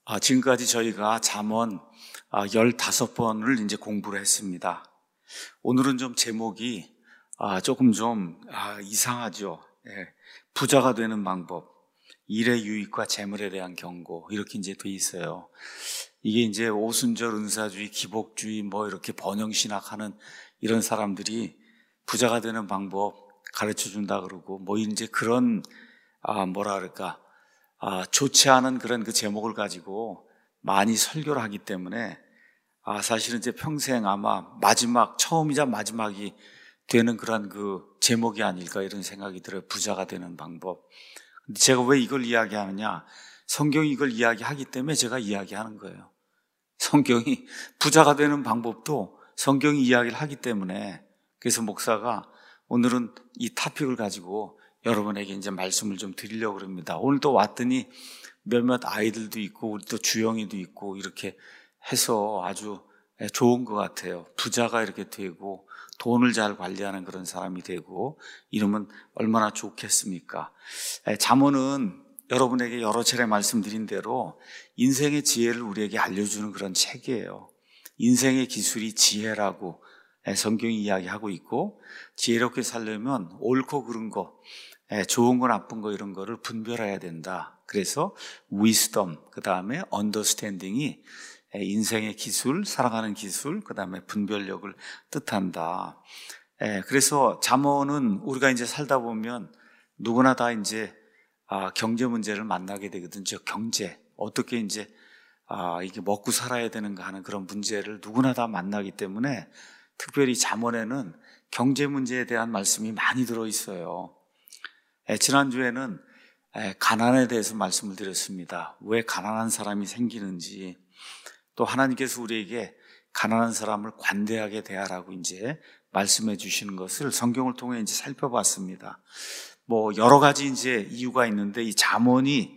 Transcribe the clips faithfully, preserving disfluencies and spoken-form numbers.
아, 지금까지 저희가 잠언 아, 열다섯 번을 이제 공부를 했습니다. 오늘은 좀 제목이 아, 조금 좀 아, 이상하죠. 예, 부자가 되는 방법, 일의 유익과 재물에 대한 경고, 이렇게 이제 돼 있어요. 이게 이제 오순절 은사주의, 기복주의 뭐 이렇게 번영신학하는 이런 사람들이 부자가 되는 방법 가르쳐 준다 그러고 뭐 이제 그런 아, 뭐라 그럴까 아, 좋지 않은 그런 그 제목을 가지고 많이 설교를 하기 때문에 아, 사실은 이제 평생 아마 마지막, 처음이자 마지막이 되는 그런 그 제목이 아닐까 이런 생각이 들어요. 부자가 되는 방법. 근데 제가 왜 이걸 이야기하느냐? 성경이 이걸 이야기하기 때문에 제가 이야기하는 거예요. 성경이 부자가 되는 방법도 성경이 이야기를 하기 때문에, 그래서 목사가 오늘은 이 토픽을 가지고 여러분에게 이제 말씀을 좀 드리려고 합니다. 오늘 또 왔더니 몇몇 아이들도 있고 우리 또 주영이도 있고 이렇게 해서 아주 좋은 것 같아요. 부자가 이렇게 되고 돈을 잘 관리하는 그런 사람이 되고 이러면 얼마나 좋겠습니까? 잠언은 여러분에게 여러 차례 말씀드린 대로 인생의 지혜를 우리에게 알려주는 그런 책이에요. 인생의 기술이 지혜라고 성경이 이야기하고 있고, 지혜롭게 살려면 옳고 그른 거, 좋은 거 나쁜 거 이런 거를 분별해야 된다. 그래서 wisdom, 그 다음에 understanding이 인생의 기술, 살아가는 기술, 그 다음에 분별력을 뜻한다. 그래서 잠언은 우리가 이제 살다 보면 누구나 다 이제 경제 문제를 만나게 되거든요. 경제, 어떻게 이제 이게 먹고 살아야 되는가 하는 그런 문제를 누구나 다 만나기 때문에 특별히 잠언에는 경제 문제에 대한 말씀이 많이 들어있어요. 지난주에는 가난에 대해서 말씀을 드렸습니다. 왜 가난한 사람이 생기는지, 또 하나님께서 우리에게 가난한 사람을 관대하게 대하라고 이제 말씀해 주시는 것을 성경을 통해 이제 살펴봤습니다. 뭐 여러 가지 이제 이유가 있는데 이 잠언이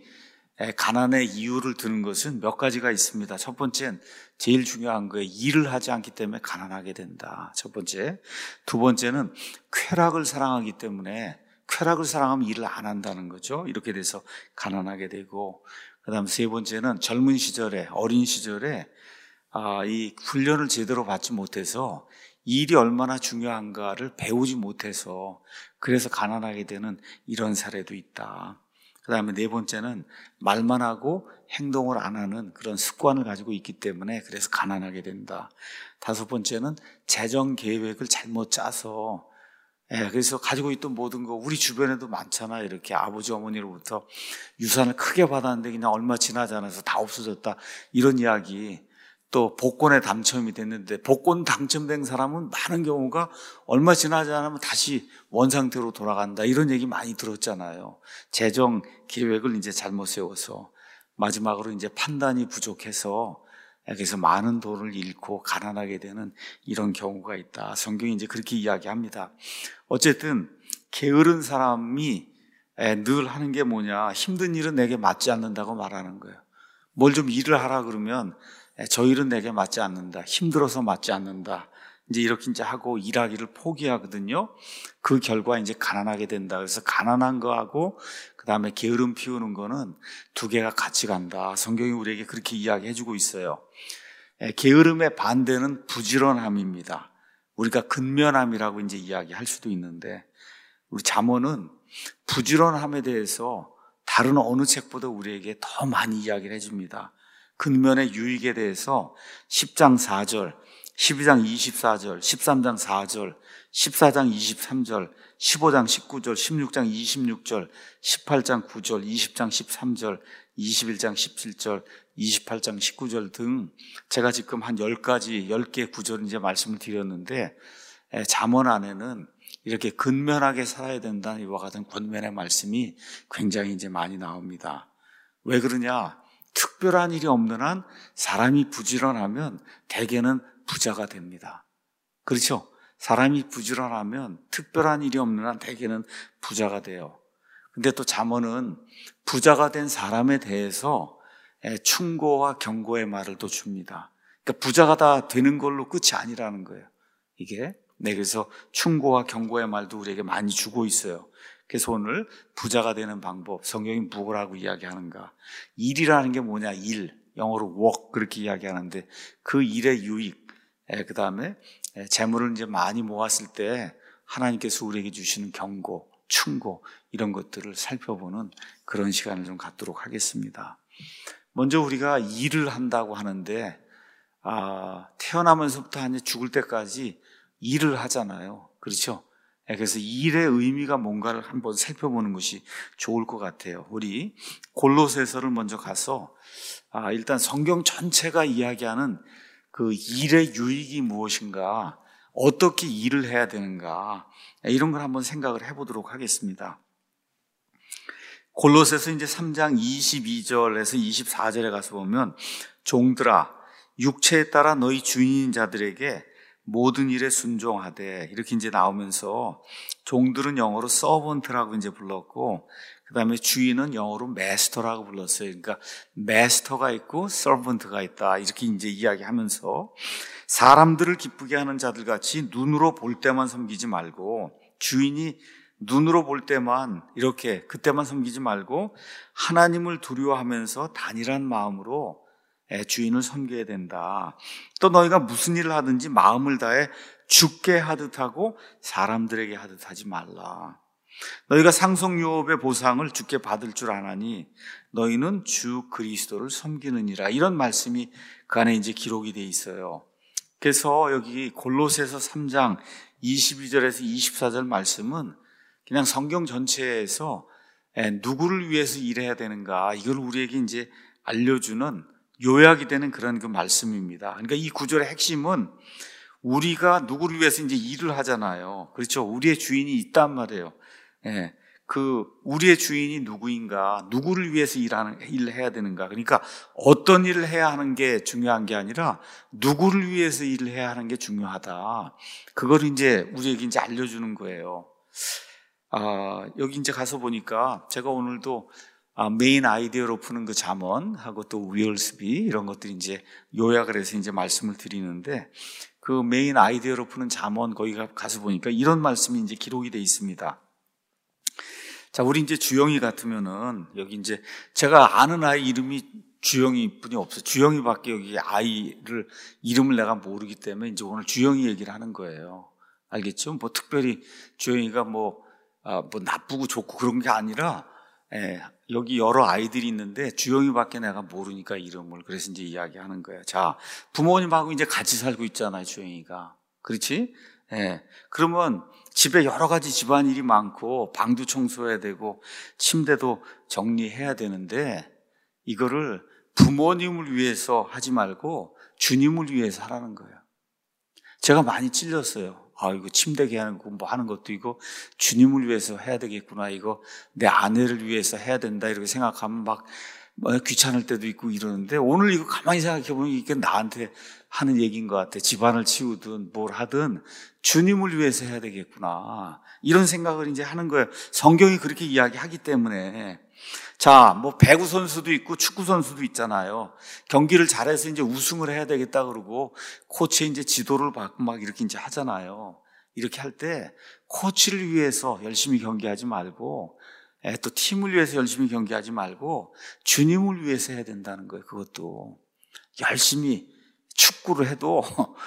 가난의 이유를 드는 것은 몇 가지가 있습니다. 첫 번째는 제일 중요한 거예요. 일을 하지 않기 때문에 가난하게 된다. 첫 번째. 두 번째는 쾌락을 사랑하기 때문에, 쾌락을 사랑하면 일을 안 한다는 거죠. 이렇게 돼서 가난하게 되고, 그 다음 세 번째는 젊은 시절에, 어린 시절에 아, 이 훈련을 제대로 받지 못해서 일이 얼마나 중요한가를 배우지 못해서 그래서 가난하게 되는 이런 사례도 있다. 그 다음에 네 번째는 말만 하고 행동을 안 하는 그런 습관을 가지고 있기 때문에 그래서 가난하게 된다. 다섯 번째는 재정 계획을 잘못 짜서, 예, 그래서 가지고 있던 모든 거, 우리 주변에도 많잖아. 이렇게 아버지 어머니로부터 유산을 크게 받았는데 그냥 얼마 지나지 않아서 다 없어졌다. 이런 이야기. 또 복권에 당첨이 됐는데 복권 당첨된 사람은 많은 경우가 얼마 지나지 않으면 다시 원상태로 돌아간다. 이런 얘기 많이 들었잖아요. 재정 계획을 이제 잘못 세워서 마지막으로 이제 판단이 부족해서 그래서 많은 돈을 잃고 가난하게 되는 이런 경우가 있다. 성경이 이제 그렇게 이야기합니다. 어쨌든 게으른 사람이 늘 하는 게 뭐냐, 힘든 일은 내게 맞지 않는다고 말하는 거예요. 뭘 좀 일을 하라 그러면 저 일은 내게 맞지 않는다, 힘들어서 맞지 않는다, 이제 이렇게 이제 하고 일하기를 포기하거든요. 그 결과 이제 가난하게 된다. 그래서 가난한 거하고 그 다음에 게으름 피우는 거는 두 개가 같이 간다. 성경이 우리에게 그렇게 이야기해주고 있어요. 게으름의 반대는 부지런함입니다. 우리가 근면함이라고 이제 이야기할 수도 있는데, 우리 잠언은 부지런함에 대해서 다른 어느 책보다 우리에게 더 많이 이야기를 해줍니다. 근면의 유익에 대해서 십 장 사 절, 십이 장 이십사 절, 십삼 장 사 절, 십사 장 이십삼 절, 십오 장 십구 절, 십육 장 이십육 절, 십팔 장 구 절, 이십 장 십삼 절, 이십일 장 십칠 절, 이십팔 장 십구 절 등 제가 지금 한 열 가지, 열 개 구절 이제 말씀을 드렸는데, 잠언 안에는 이렇게 근면하게 살아야 된다는 이와 같은 권면의 말씀이 굉장히 이제 많이 나옵니다. 왜 그러냐? 특별한 일이 없는 한 사람이 부지런하면 대개는 부자가 됩니다. 그렇죠? 사람이 부지런하면 특별한 일이 없는 한 대개는 부자가 돼요. 근데 또 잠언은 부자가 된 사람에 대해서 충고와 경고의 말을 또 줍니다. 그러니까 부자가 다 되는 걸로 끝이 아니라는 거예요. 이게. 네, 그래서 충고와 경고의 말도 우리에게 많이 주고 있어요. 그래서 오늘 부자가 되는 방법, 성경이 뭐라고 이야기하는가? 일이라는 게 뭐냐? 일. 영어로 work 그렇게 이야기하는데 그 일의 유익, 그 다음에 재물을 이제 많이 모았을 때 하나님께서 우리에게 주시는 경고, 충고 이런 것들을 살펴보는 그런 시간을 좀 갖도록 하겠습니다. 먼저 우리가 일을 한다고 하는데 아, 태어나면서부터 한 죽을 때까지 일을 하잖아요. 그렇죠? 그래서 일의 의미가 뭔가를 한번 살펴보는 것이 좋을 것 같아요. 우리 골로새서를 먼저 가서 아, 일단 성경 전체가 이야기하는 그 일의 유익이 무엇인가, 어떻게 일을 해야 되는가, 이런 걸 한번 생각을 해보도록 하겠습니다. 골로새서 이제 삼 장 이십이 절에서 이십사 절에 가서 보면 종들아 육체에 따라 너희 주인인 자들에게 모든 일에 순종하되 이렇게 이제 나오면서 종들은 영어로 서번트라고 이제 불렀고 그 다음에 주인은 영어로 마스터라고 불렀어요. 그러니까 마스터가 있고 서번트가 있다 이렇게 이제 이야기하면서 사람들을 기쁘게 하는 자들 같이 눈으로 볼 때만 섬기지 말고 주인이 눈으로 볼 때만 이렇게 그때만 섬기지 말고 하나님을 두려워하면서 단일한 마음으로 주인을 섬겨야 된다. 또 너희가 무슨 일을 하든지 마음을 다해 주께 하듯 하고 사람들에게 하듯 하지 말라. 너희가 상속유업의 보상을 주께 받을 줄 아나니 너희는 주 그리스도를 섬기느니라. 이런 말씀이 그 안에 이제 기록이 돼 있어요. 그래서 여기 골로새서 삼 장 이십이 절에서 이십사 절 말씀은 그냥 성경 전체에서 누구를 위해서 일해야 되는가 이걸 우리에게 이제 알려주는 요약이 되는 그런 그 말씀입니다. 그러니까 이 구절의 핵심은 우리가 누구를 위해서 이제 일을 하잖아요. 그렇죠? 우리의 주인이 있단 말이에요. 예. 그 우리의 주인이 누구인가, 누구를 위해서 일하는 일을 해야 되는가. 그러니까 어떤 일을 해야 하는 게 중요한 게 아니라 누구를 위해서 일을 해야 하는 게 중요하다. 그걸 이제 우리에게 이제 알려주는 거예요. 아, 여기 이제 가서 보니까 제가 오늘도 아, 메인 아이디어로 푸는 그 잠언하고 또 위얼스비 이런 것들이 이제 요약을 해서 이제 말씀을 드리는데 그 메인 아이디어로 푸는 잠언 거기 가서 보니까 이런 말씀이 이제 기록이 돼 있습니다. 자, 우리 이제 주영이 같으면은 여기 이제 제가 아는 아이 이름이 주영이 뿐이 없어요. 주영이밖에 여기 아이를 이름을 내가 모르기 때문에 이제 오늘 주영이 얘기를 하는 거예요. 알겠죠? 뭐 특별히 주영이가 뭐, 아, 뭐 나쁘고 좋고 그런 게 아니라 예, 여기 여러 아이들이 있는데 주영이밖에 내가 모르니까 이름을 그래서 이제 이야기하는 거예요. 자, 부모님하고 이제 같이 살고 있잖아요, 주영이가. 그렇지? 예. 그러면 집에 여러 가지 집안일이 많고 방도 청소해야 되고 침대도 정리해야 되는데 이거를 부모님을 위해서 하지 말고 주님을 위해서 하라는 거예요. 제가 많이 찔렸어요. 아, 이거 침대 개하는 거, 뭐 하는 것도 이거 주님을 위해서 해야 되겠구나. 이거 내 아내를 위해서 해야 된다. 이렇게 생각하면 막 뭐 귀찮을 때도 있고 이러는데 오늘 이거 가만히 생각해보면 이게 나한테 하는 얘기인 것 같아. 집안을 치우든 뭘 하든 주님을 위해서 해야 되겠구나. 이런 생각을 이제 하는 거예요. 성경이 그렇게 이야기하기 때문에. 자, 뭐 배구 선수도 있고 축구 선수도 있잖아요. 경기를 잘해서 이제 우승을 해야 되겠다 그러고 코치의 이제 지도를 받고 막 이렇게 이제 하잖아요. 이렇게 할 때 코치를 위해서 열심히 경기하지 말고 또 팀을 위해서 열심히 경기하지 말고 주님을 위해서 해야 된다는 거예요. 그것도 열심히 축구를 해도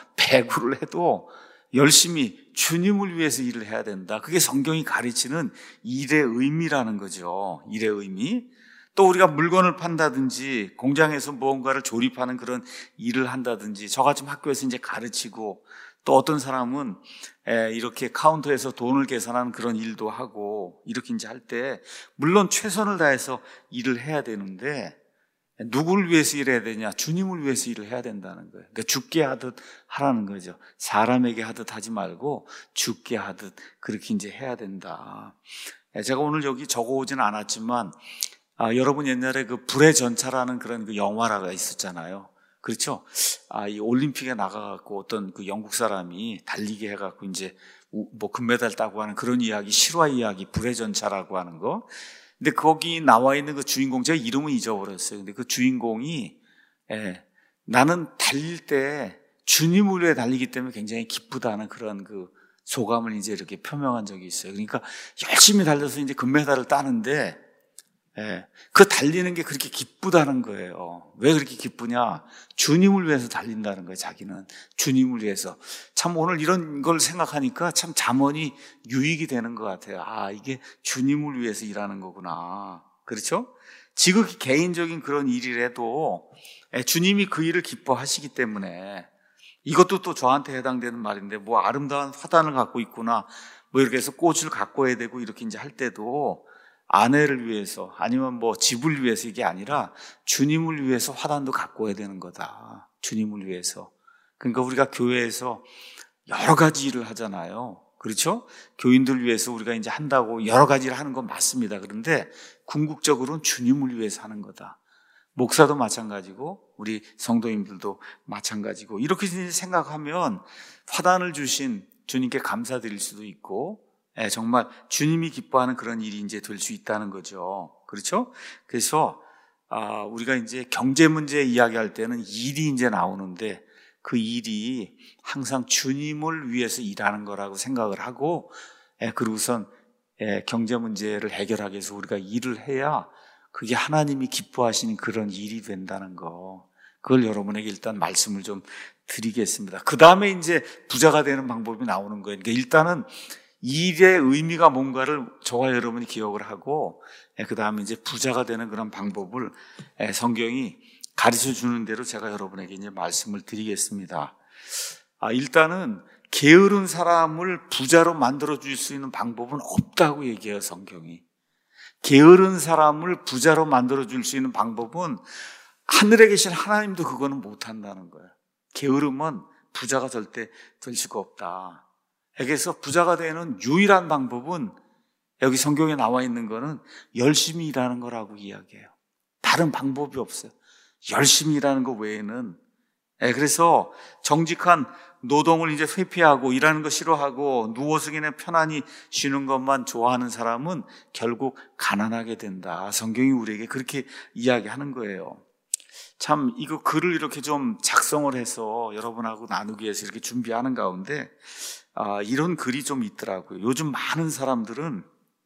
배구를 해도 열심히 주님을 위해서 일을 해야 된다. 그게 성경이 가르치는 일의 의미라는 거죠. 일의 의미. 또 우리가 물건을 판다든지 공장에서 무언가를 조립하는 그런 일을 한다든지 저같이 학교에서 이제 가르치고 또 어떤 사람은 이렇게 카운터에서 돈을 계산하는 그런 일도 하고 이렇게 이제 할 때 물론 최선을 다해서 일을 해야 되는데 누구를 위해서 일해야 되냐? 주님을 위해서 일을 해야 된다는 거예요. 그러니까 죽게 하듯 하라는 거죠. 사람에게 하듯 하지 말고 죽게 하듯 그렇게 이제 해야 된다. 제가 오늘 여기 적어오지는 않았지만 아, 여러분 옛날에 그 불의 전차라는 그런 그 영화가 있었잖아요. 그렇죠? 아, 이 올림픽에 나가갖고 어떤 그 영국 사람이 달리기 해갖고 이제 뭐 금메달 따고 하는 그런 이야기, 실화 이야기, 불의 전차라고 하는 거. 근데 거기 나와 있는 그 주인공, 제가 이름은 잊어버렸어요. 근데 그 주인공이, 예, 나는 달릴 때 주님을 위해 달리기 때문에 굉장히 기쁘다는 그런 그 소감을 이제 이렇게 표명한 적이 있어요. 그러니까 열심히 달려서 이제 금메달을 따는데, 예, 그 달리는 게 그렇게 기쁘다는 거예요. 왜 그렇게 기쁘냐? 주님을 위해서 달린다는 거예요. 자기는 주님을 위해서. 참 오늘 이런 걸 생각하니까 참 잠언이 유익이 되는 것 같아요. 아, 이게 주님을 위해서 일하는 거구나. 그렇죠? 지극히 개인적인 그런 일이라도 주님이 그 일을 기뻐하시기 때문에, 이것도 또 저한테 해당되는 말인데, 뭐 아름다운 화단을 갖고 있구나, 뭐 이렇게 해서 꽃을 가꿔야 되고 이렇게 이제 할 때도 아내를 위해서 아니면 뭐 집을 위해서 이게 아니라 주님을 위해서 화단도 가꿔야 되는 거다. 주님을 위해서. 그러니까 우리가 교회에서 여러 가지 일을 하잖아요. 그렇죠? 교인들 위해서 우리가 이제 한다고 여러 가지 일을 하는 건 맞습니다. 그런데 궁극적으로는 주님을 위해서 하는 거다. 목사도 마찬가지고 우리 성도님들도 마찬가지고, 이렇게 생각하면 화단을 주신 주님께 감사드릴 수도 있고, 예, 정말 주님이 기뻐하는 그런 일이 이제 될 수 있다는 거죠. 그렇죠? 그래서 아, 우리가 이제 경제 문제 이야기할 때는 일이 이제 나오는데, 그 일이 항상 주님을 위해서 일하는 거라고 생각을 하고, 예, 그리고선 예, 경제 문제를 해결하기 위해서 우리가 일을 해야 그게 하나님이 기뻐하시는 그런 일이 된다는 거, 그걸 여러분에게 일단 말씀을 좀 드리겠습니다. 그 다음에 이제 부자가 되는 방법이 나오는 거예요. 그러니까 일단은 일의 의미가 뭔가를 저와 여러분이 기억을 하고, 그 다음에 이제 부자가 되는 그런 방법을 성경이 가르쳐 주는 대로 제가 여러분에게 이제 말씀을 드리겠습니다. 아, 일단은 게으른 사람을 부자로 만들어 줄 수 있는 방법은 없다고 얘기해요, 성경이. 게으른 사람을 부자로 만들어 줄 수 있는 방법은 하늘에 계신 하나님도 그거는 못 한다는 거예요. 게으름은 부자가 절대 될 수가 없다. 그래서 부자가 되는 유일한 방법은 여기 성경에 나와 있는 거는 열심히 일하는 거라고 이야기해요. 다른 방법이 없어요. 열심히 일하는 거 외에는. 그래서 정직한 노동을 이제 회피하고 일하는 거 싫어하고 누워서 그냥 편안히 쉬는 것만 좋아하는 사람은 결국 가난하게 된다. 성경이 우리에게 그렇게 이야기하는 거예요. 참 이거 글을 이렇게 좀 작성을 해서 여러분하고 나누기 위해서 이렇게 준비하는 가운데 아, 이런 글이 좀 있더라고요. 요즘 많은 사람들은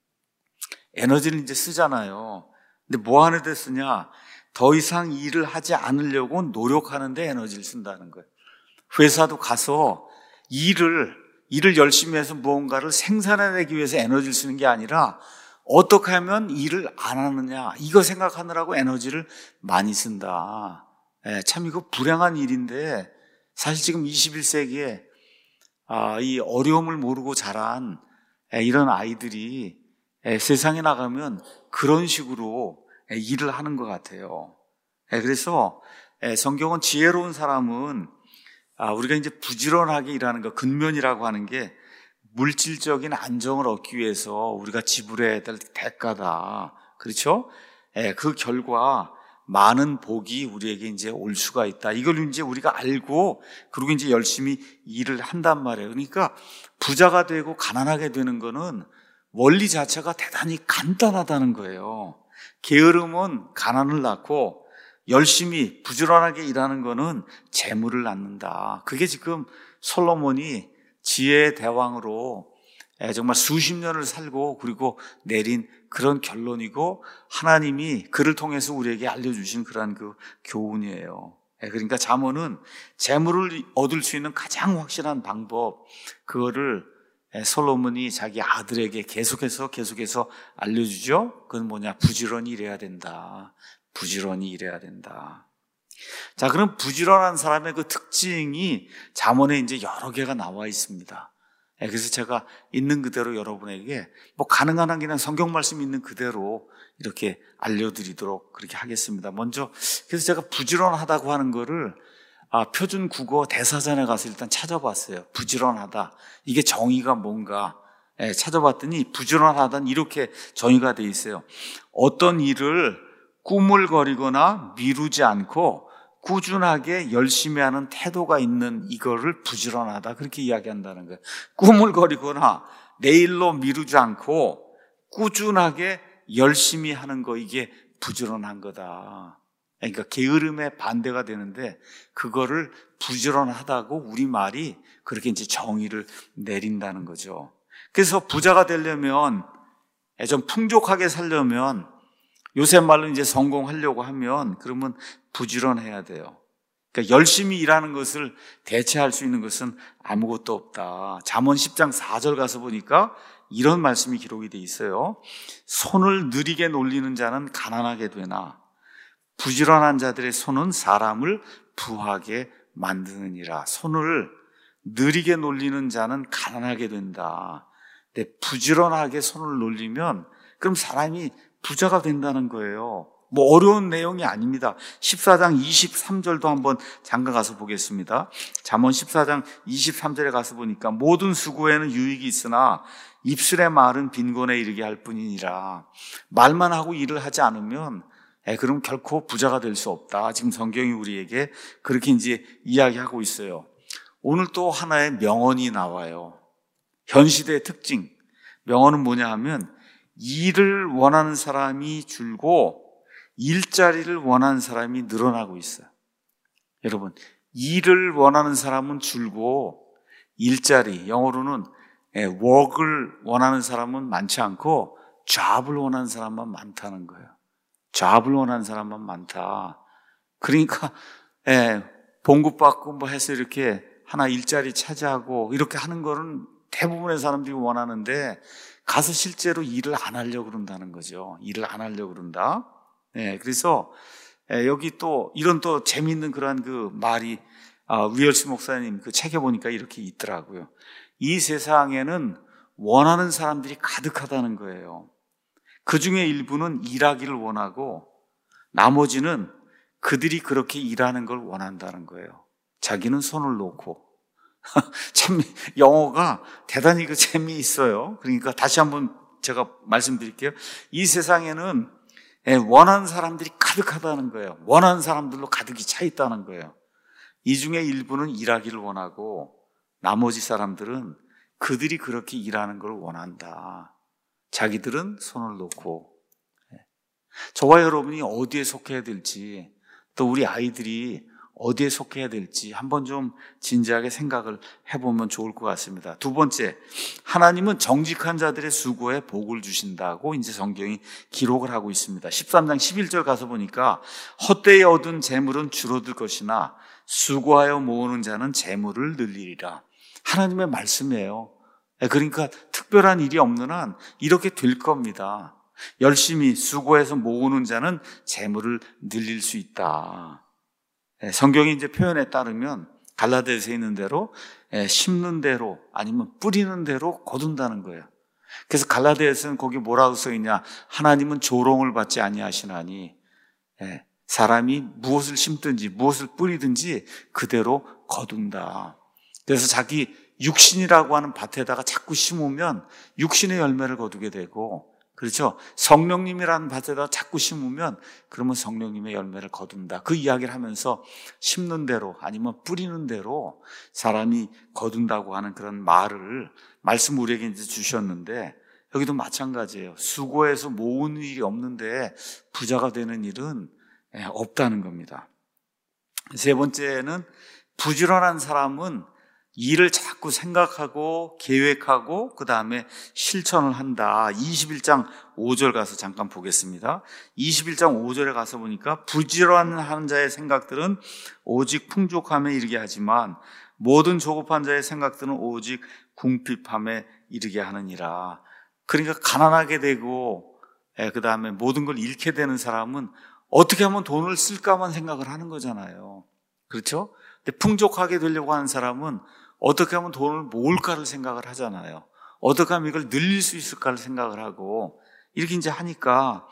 에너지를 이제 쓰잖아요. 근데 뭐 하는 데 쓰냐? 더 이상 일을 하지 않으려고 노력하는 데 에너지를 쓴다는 거예요. 회사도 가서 일을, 일을 열심히 해서 무언가를 생산해내기 위해서 에너지를 쓰는 게 아니라 어떻게 하면 일을 안 하느냐, 이거 생각하느라고 에너지를 많이 쓴다. 예, 참 이거 불행한 일인데, 사실 지금 이십일 세기에 아, 이 어려움을 모르고 자란 이런 아이들이 세상에 나가면 그런 식으로 일을 하는 것 같아요. 그래서 성경은 지혜로운 사람은 우리가 이제 부지런하게 일하는 거, 근면이라고 하는 게 물질적인 안정을 얻기 위해서 우리가 지불해야 될 대가다. 그렇죠? 그 결과 많은 복이 우리에게 이제 올 수가 있다. 이걸 이제 우리가 알고, 그리고 이제 열심히 일을 한단 말이에요. 그러니까 부자가 되고 가난하게 되는 거는 원리 자체가 대단히 간단하다는 거예요. 게으름은 가난을 낳고 열심히 부지런하게 일하는 거는 재물을 낳는다. 그게 지금 솔로몬이 지혜의 대왕으로 정말 수십 년을 살고 그리고 내린 그런 결론이고, 하나님이 그를 통해서 우리에게 알려주신 그러한 그 교훈이에요. 그러니까 잠언은 재물을 얻을 수 있는 가장 확실한 방법, 그거를 솔로몬이 자기 아들에게 계속해서 계속해서 알려주죠. 그건 뭐냐? 부지런히 일해야 된다. 부지런히 일해야 된다. 자, 그럼 부지런한 사람의 그 특징이 잠언에 이제 여러 개가 나와 있습니다. 그래서 제가 있는 그대로 여러분에게 뭐 가능한 한 그냥 성경 말씀 있는 그대로 이렇게 알려드리도록 그렇게 하겠습니다. 먼저, 그래서 제가 부지런하다고 하는 거를 아, 표준 국어 대사전에 가서 일단 찾아봤어요. 부지런하다, 이게 정의가 뭔가 예, 찾아봤더니 부지런하다는 이렇게 정의가 돼 있어요. 어떤 일을 꾸물거리거나 미루지 않고 꾸준하게 열심히 하는 태도가 있는 이거를 부지런하다, 그렇게 이야기한다는 거예요. 꾸물거리거나 내일로 미루지 않고 꾸준하게 열심히 하는 거, 이게 부지런한 거다. 그러니까 게으름의 반대가 되는데 그거를 부지런하다고 우리말이 그렇게 이제 정의를 내린다는 거죠. 그래서 부자가 되려면, 좀 풍족하게 살려면 요새 말로 이제 성공하려고 하면 그러면 부지런해야 돼요. 그러니까 열심히 일하는 것을 대체할 수 있는 것은 아무것도 없다. 잠언 십 장 사 절 가서 보니까 이런 말씀이 기록이 돼 있어요. 손을 느리게 놀리는 자는 가난하게 되나 부지런한 자들의 손은 사람을 부하게 만드느니라. 손을 느리게 놀리는 자는 가난하게 된다. 근데 부지런하게 손을 놀리면 그럼 사람이 부자가 된다는 거예요. 뭐 어려운 내용이 아닙니다. 십사 장 이십삼 절도 한번 잠깐 가서 보겠습니다. 잠언 십사 장 이십삼 절에 가서 보니까 모든 수고에는 유익이 있으나 입술의 말은 빈곤에 이르게 할 뿐이니라. 말만 하고 일을 하지 않으면 에, 그럼 결코 부자가 될 수 없다. 지금 성경이 우리에게 그렇게 이제 이야기하고 있어요. 오늘 또 하나의 명언이 나와요. 현 시대의 특징. 명언은 뭐냐 하면 일을 원하는 사람이 줄고 일자리를 원하는 사람이 늘어나고 있어요. 여러분, 일을 원하는 사람은 줄고 일자리, 영어로는 work을 원하는 사람은 많지 않고 job을 원하는 사람만 많다는 거예요. job을 원하는 사람만 많다. 그러니까 예, 봉급받고 뭐 해서 이렇게 하나 일자리 차지하고 이렇게 하는 거는 대부분의 사람들이 원하는데 가서 실제로 일을 안 하려고 그런다는 거죠. 일을 안 하려고 그런다. 네, 그래서 여기 또 이런 또 재미있는 그런 그 말이 아, 위얼스 목사님 그 책에 보니까 이렇게 있더라고요. 이 세상에는 원하는 사람들이 가득하다는 거예요. 그 중에 일부는 일하기를 원하고 나머지는 그들이 그렇게 일하는 걸 원한다는 거예요. 자기는 손을 놓고. 참 영어가 대단히 그 재미있어요. 그러니까 다시 한번 제가 말씀드릴게요. 이 세상에는 원하는 사람들이 가득하다는 거예요. 원하는 사람들로 가득히 차 있다는 거예요. 이 중에 일부는 일하기를 원하고 나머지 사람들은 그들이 그렇게 일하는 걸 원한다. 자기들은 손을 놓고. 저와 여러분이 어디에 속해야 될지, 또 우리 아이들이 어디에 속해야 될지 한번 좀 진지하게 생각을 해보면 좋을 것 같습니다. 두 번째, 하나님은 정직한 자들의 수고에 복을 주신다고 이제 성경이 기록을 하고 있습니다. 십삼 장 십일 절 가서 보니까 헛되이 얻은 재물은 줄어들 것이나 수고하여 모으는 자는 재물을 늘리리라. 하나님의 말씀이에요. 그러니까 특별한 일이 없는 한 이렇게 될 겁니다. 열심히 수고해서 모으는 자는 재물을 늘릴 수 있다. 성경이 이제 표현에 따르면 갈라디아서에 있는 대로 심는 대로 아니면 뿌리는 대로 거둔다는 거예요. 그래서 갈라디아서는 거기 뭐라고 써 있냐? 하나님은 조롱을 받지 아니하시나니 사람이 무엇을 심든지 무엇을 뿌리든지 그대로 거둔다. 그래서 자기 육신이라고 하는 밭에다가 자꾸 심으면 육신의 열매를 거두게 되고, 그렇죠? 성령님이라는 밭에다 자꾸 심으면 그러면 성령님의 열매를 거둔다. 그 이야기를 하면서 심는 대로 아니면 뿌리는 대로 사람이 거둔다고 하는 그런 말을 말씀 우리에게 이제 주셨는데, 여기도 마찬가지예요. 수고해서 모으는 일이 없는데 부자가 되는 일은 없다는 겁니다. 세 번째는 부지런한 사람은 일을 자꾸 생각하고 계획하고 그 다음에 실천을 한다. 이십일 장 오 절 가서 잠깐 보겠습니다. 이십일 장 오 절에 가서 보니까 부지런한 자의 생각들은 오직 풍족함에 이르게 하지만 모든 조급한 자의 생각들은 오직 궁핍함에 이르게 하느니라. 그러니까 가난하게 되고 그 다음에 모든 걸 잃게 되는 사람은 어떻게 하면 돈을 쓸까만 생각을 하는 거잖아요. 그렇죠? 근데 풍족하게 되려고 하는 사람은 어떻게 하면 돈을 모을까를 생각을 하잖아요. 어떻게 하면 이걸 늘릴 수 있을까를 생각을 하고 이렇게 이제 하니까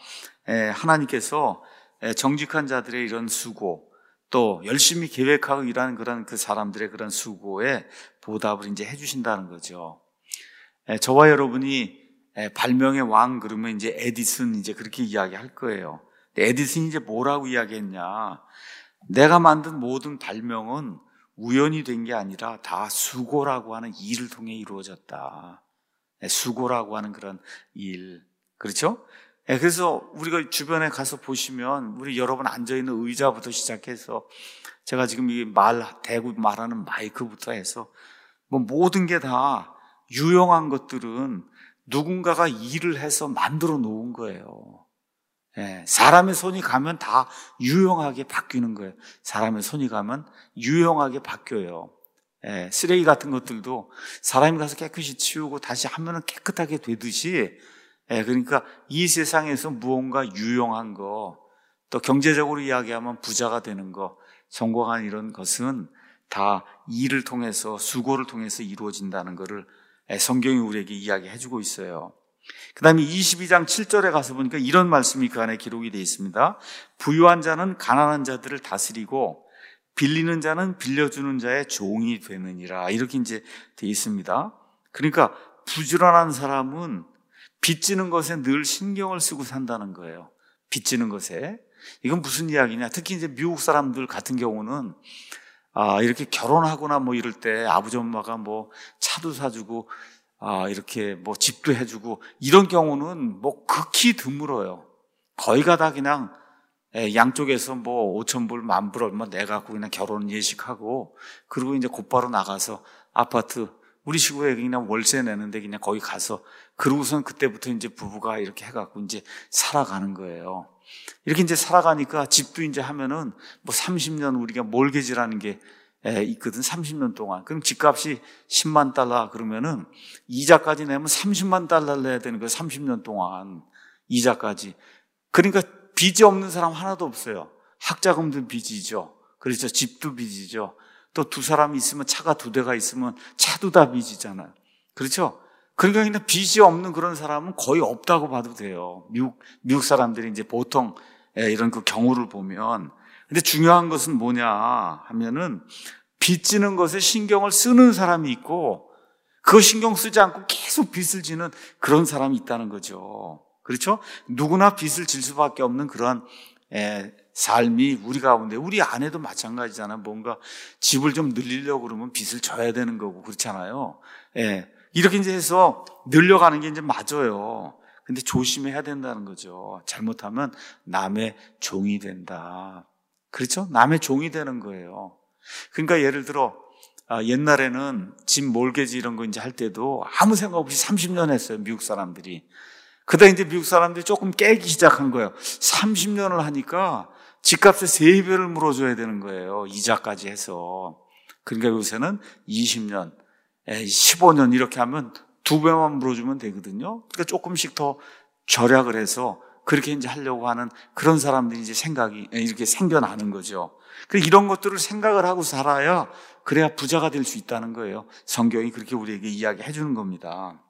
하나님께서 정직한 자들의 이런 수고, 또 열심히 계획하고 일하는 그런 그 사람들의 그런 수고에 보답을 이제 해주신다는 거죠. 저와 여러분이 발명의 왕 그러면 이제 에디슨 이제 그렇게 이야기할 거예요. 에디슨이 이제 뭐라고 이야기했냐? 내가 만든 모든 발명은 우연이 된 게 아니라 다 수고라고 하는 일을 통해 이루어졌다. 수고라고 하는 그런 일. 그렇죠? 그래서 우리가 주변에 가서 보시면 우리 여러분 앉아있는 의자부터 시작해서 제가 지금 이 말, 대고 말하는 마이크부터 해서 뭐 모든 게 다 유용한 것들은 누군가가 일을 해서 만들어 놓은 거예요. 예, 사람의 손이 가면 다 유용하게 바뀌는 거예요. 사람의 손이 가면 유용하게 바뀌어요. 예, 쓰레기 같은 것들도 사람이 가서 깨끗이 치우고 다시 하면은 깨끗하게 되듯이, 예, 그러니까 이 세상에서 무언가 유용한 거, 또 경제적으로 이야기하면 부자가 되는 거, 성공한 이런 것은 다 일을 통해서, 수고를 통해서 이루어진다는 것을 성경이 우리에게 이야기해주고 있어요. 그 다음에 이십이 장 칠 절에 가서 보니까 이런 말씀이 그 안에 기록이 되어 있습니다. 부유한 자는 가난한 자들을 다스리고 빌리는 자는 빌려주는 자의 종이 되느니라. 이렇게 이제 되어 있습니다. 그러니까 부지런한 사람은 빚지는 것에 늘 신경을 쓰고 산다는 거예요. 빚지는 것에. 이건 무슨 이야기냐? 특히 이제 미국 사람들 같은 경우는 아, 이렇게 결혼하거나 뭐 이럴 때 아버지 엄마가 뭐 차도 사주고 아, 이렇게 뭐 집도 해주고 이런 경우는 뭐 극히 드물어요. 거의가 다 그냥 양쪽에서 뭐 오천 불, 만 불 얼마 내갖고 그냥 결혼 예식하고 그리고 이제 곧바로 나가서 아파트 우리 시골에 그냥 월세 내는데 그냥 거기 가서 그러고선 그때부터 이제 부부가 이렇게 해갖고 이제 살아가는 거예요. 이렇게 이제 살아가니까 집도 이제 하면은 뭐 삼십 년 우리가 몰개지라는 게 있거든. 삼십 년 동안. 그럼 집값이 십만 달러 그러면은 이자까지 내면 삼십만 달러를 내야 되는 거예요. 삼십 년 동안. 이자까지. 그러니까 빚이 없는 사람 하나도 없어요. 학자금도 빚이죠. 그렇죠. 집도 빚이죠. 또 두 사람이 있으면 차가 두 대가 있으면 차도 다 빚이잖아요. 그렇죠. 그러니까 그냥 빚이 없는 그런 사람은 거의 없다고 봐도 돼요. 미국, 미국 사람들이 이제 보통 이런 그 경우를 보면. 근데 중요한 것은 뭐냐 하면은 빚지는 것에 신경을 쓰는 사람이 있고 그 신경 쓰지 않고 계속 빚을 지는 그런 사람이 있다는 거죠. 그렇죠? 누구나 빚을 질 수밖에 없는 그런 에, 삶이 우리 가운데, 우리 아내도 마찬가지잖아요. 뭔가 집을 좀 늘리려고 그러면 빚을 져야 되는 거고 그렇잖아요. 예. 이렇게 이제 해서 늘려가는 게 이제 맞아요. 근데 조심해야 된다는 거죠. 잘못하면 남의 종이 된다. 그렇죠? 남의 종이 되는 거예요. 그러니까 예를 들어, 아, 옛날에는 집 몰개지 이런 거 이제 할 때도 아무 생각 없이 삼십 년 했어요. 미국 사람들이. 그다음에 이제 미국 사람들이 조금 깨기 시작한 거예요. 삼십 년을 하니까 집값에 세 배를 물어줘야 되는 거예요. 이자까지 해서. 그러니까 요새는 이십 년, 십오 년 이렇게 하면 두 배만 물어주면 되거든요. 그러니까 조금씩 더 절약을 해서 그렇게 이제 하려고 하는 그런 사람들이 이제 생각이 이렇게 생겨나는 거죠. 그래서 이런 것들을 생각을 하고 살아야 그래야 부자가 될 수 있다는 거예요. 성경이 그렇게 우리에게 이야기해 주는 겁니다.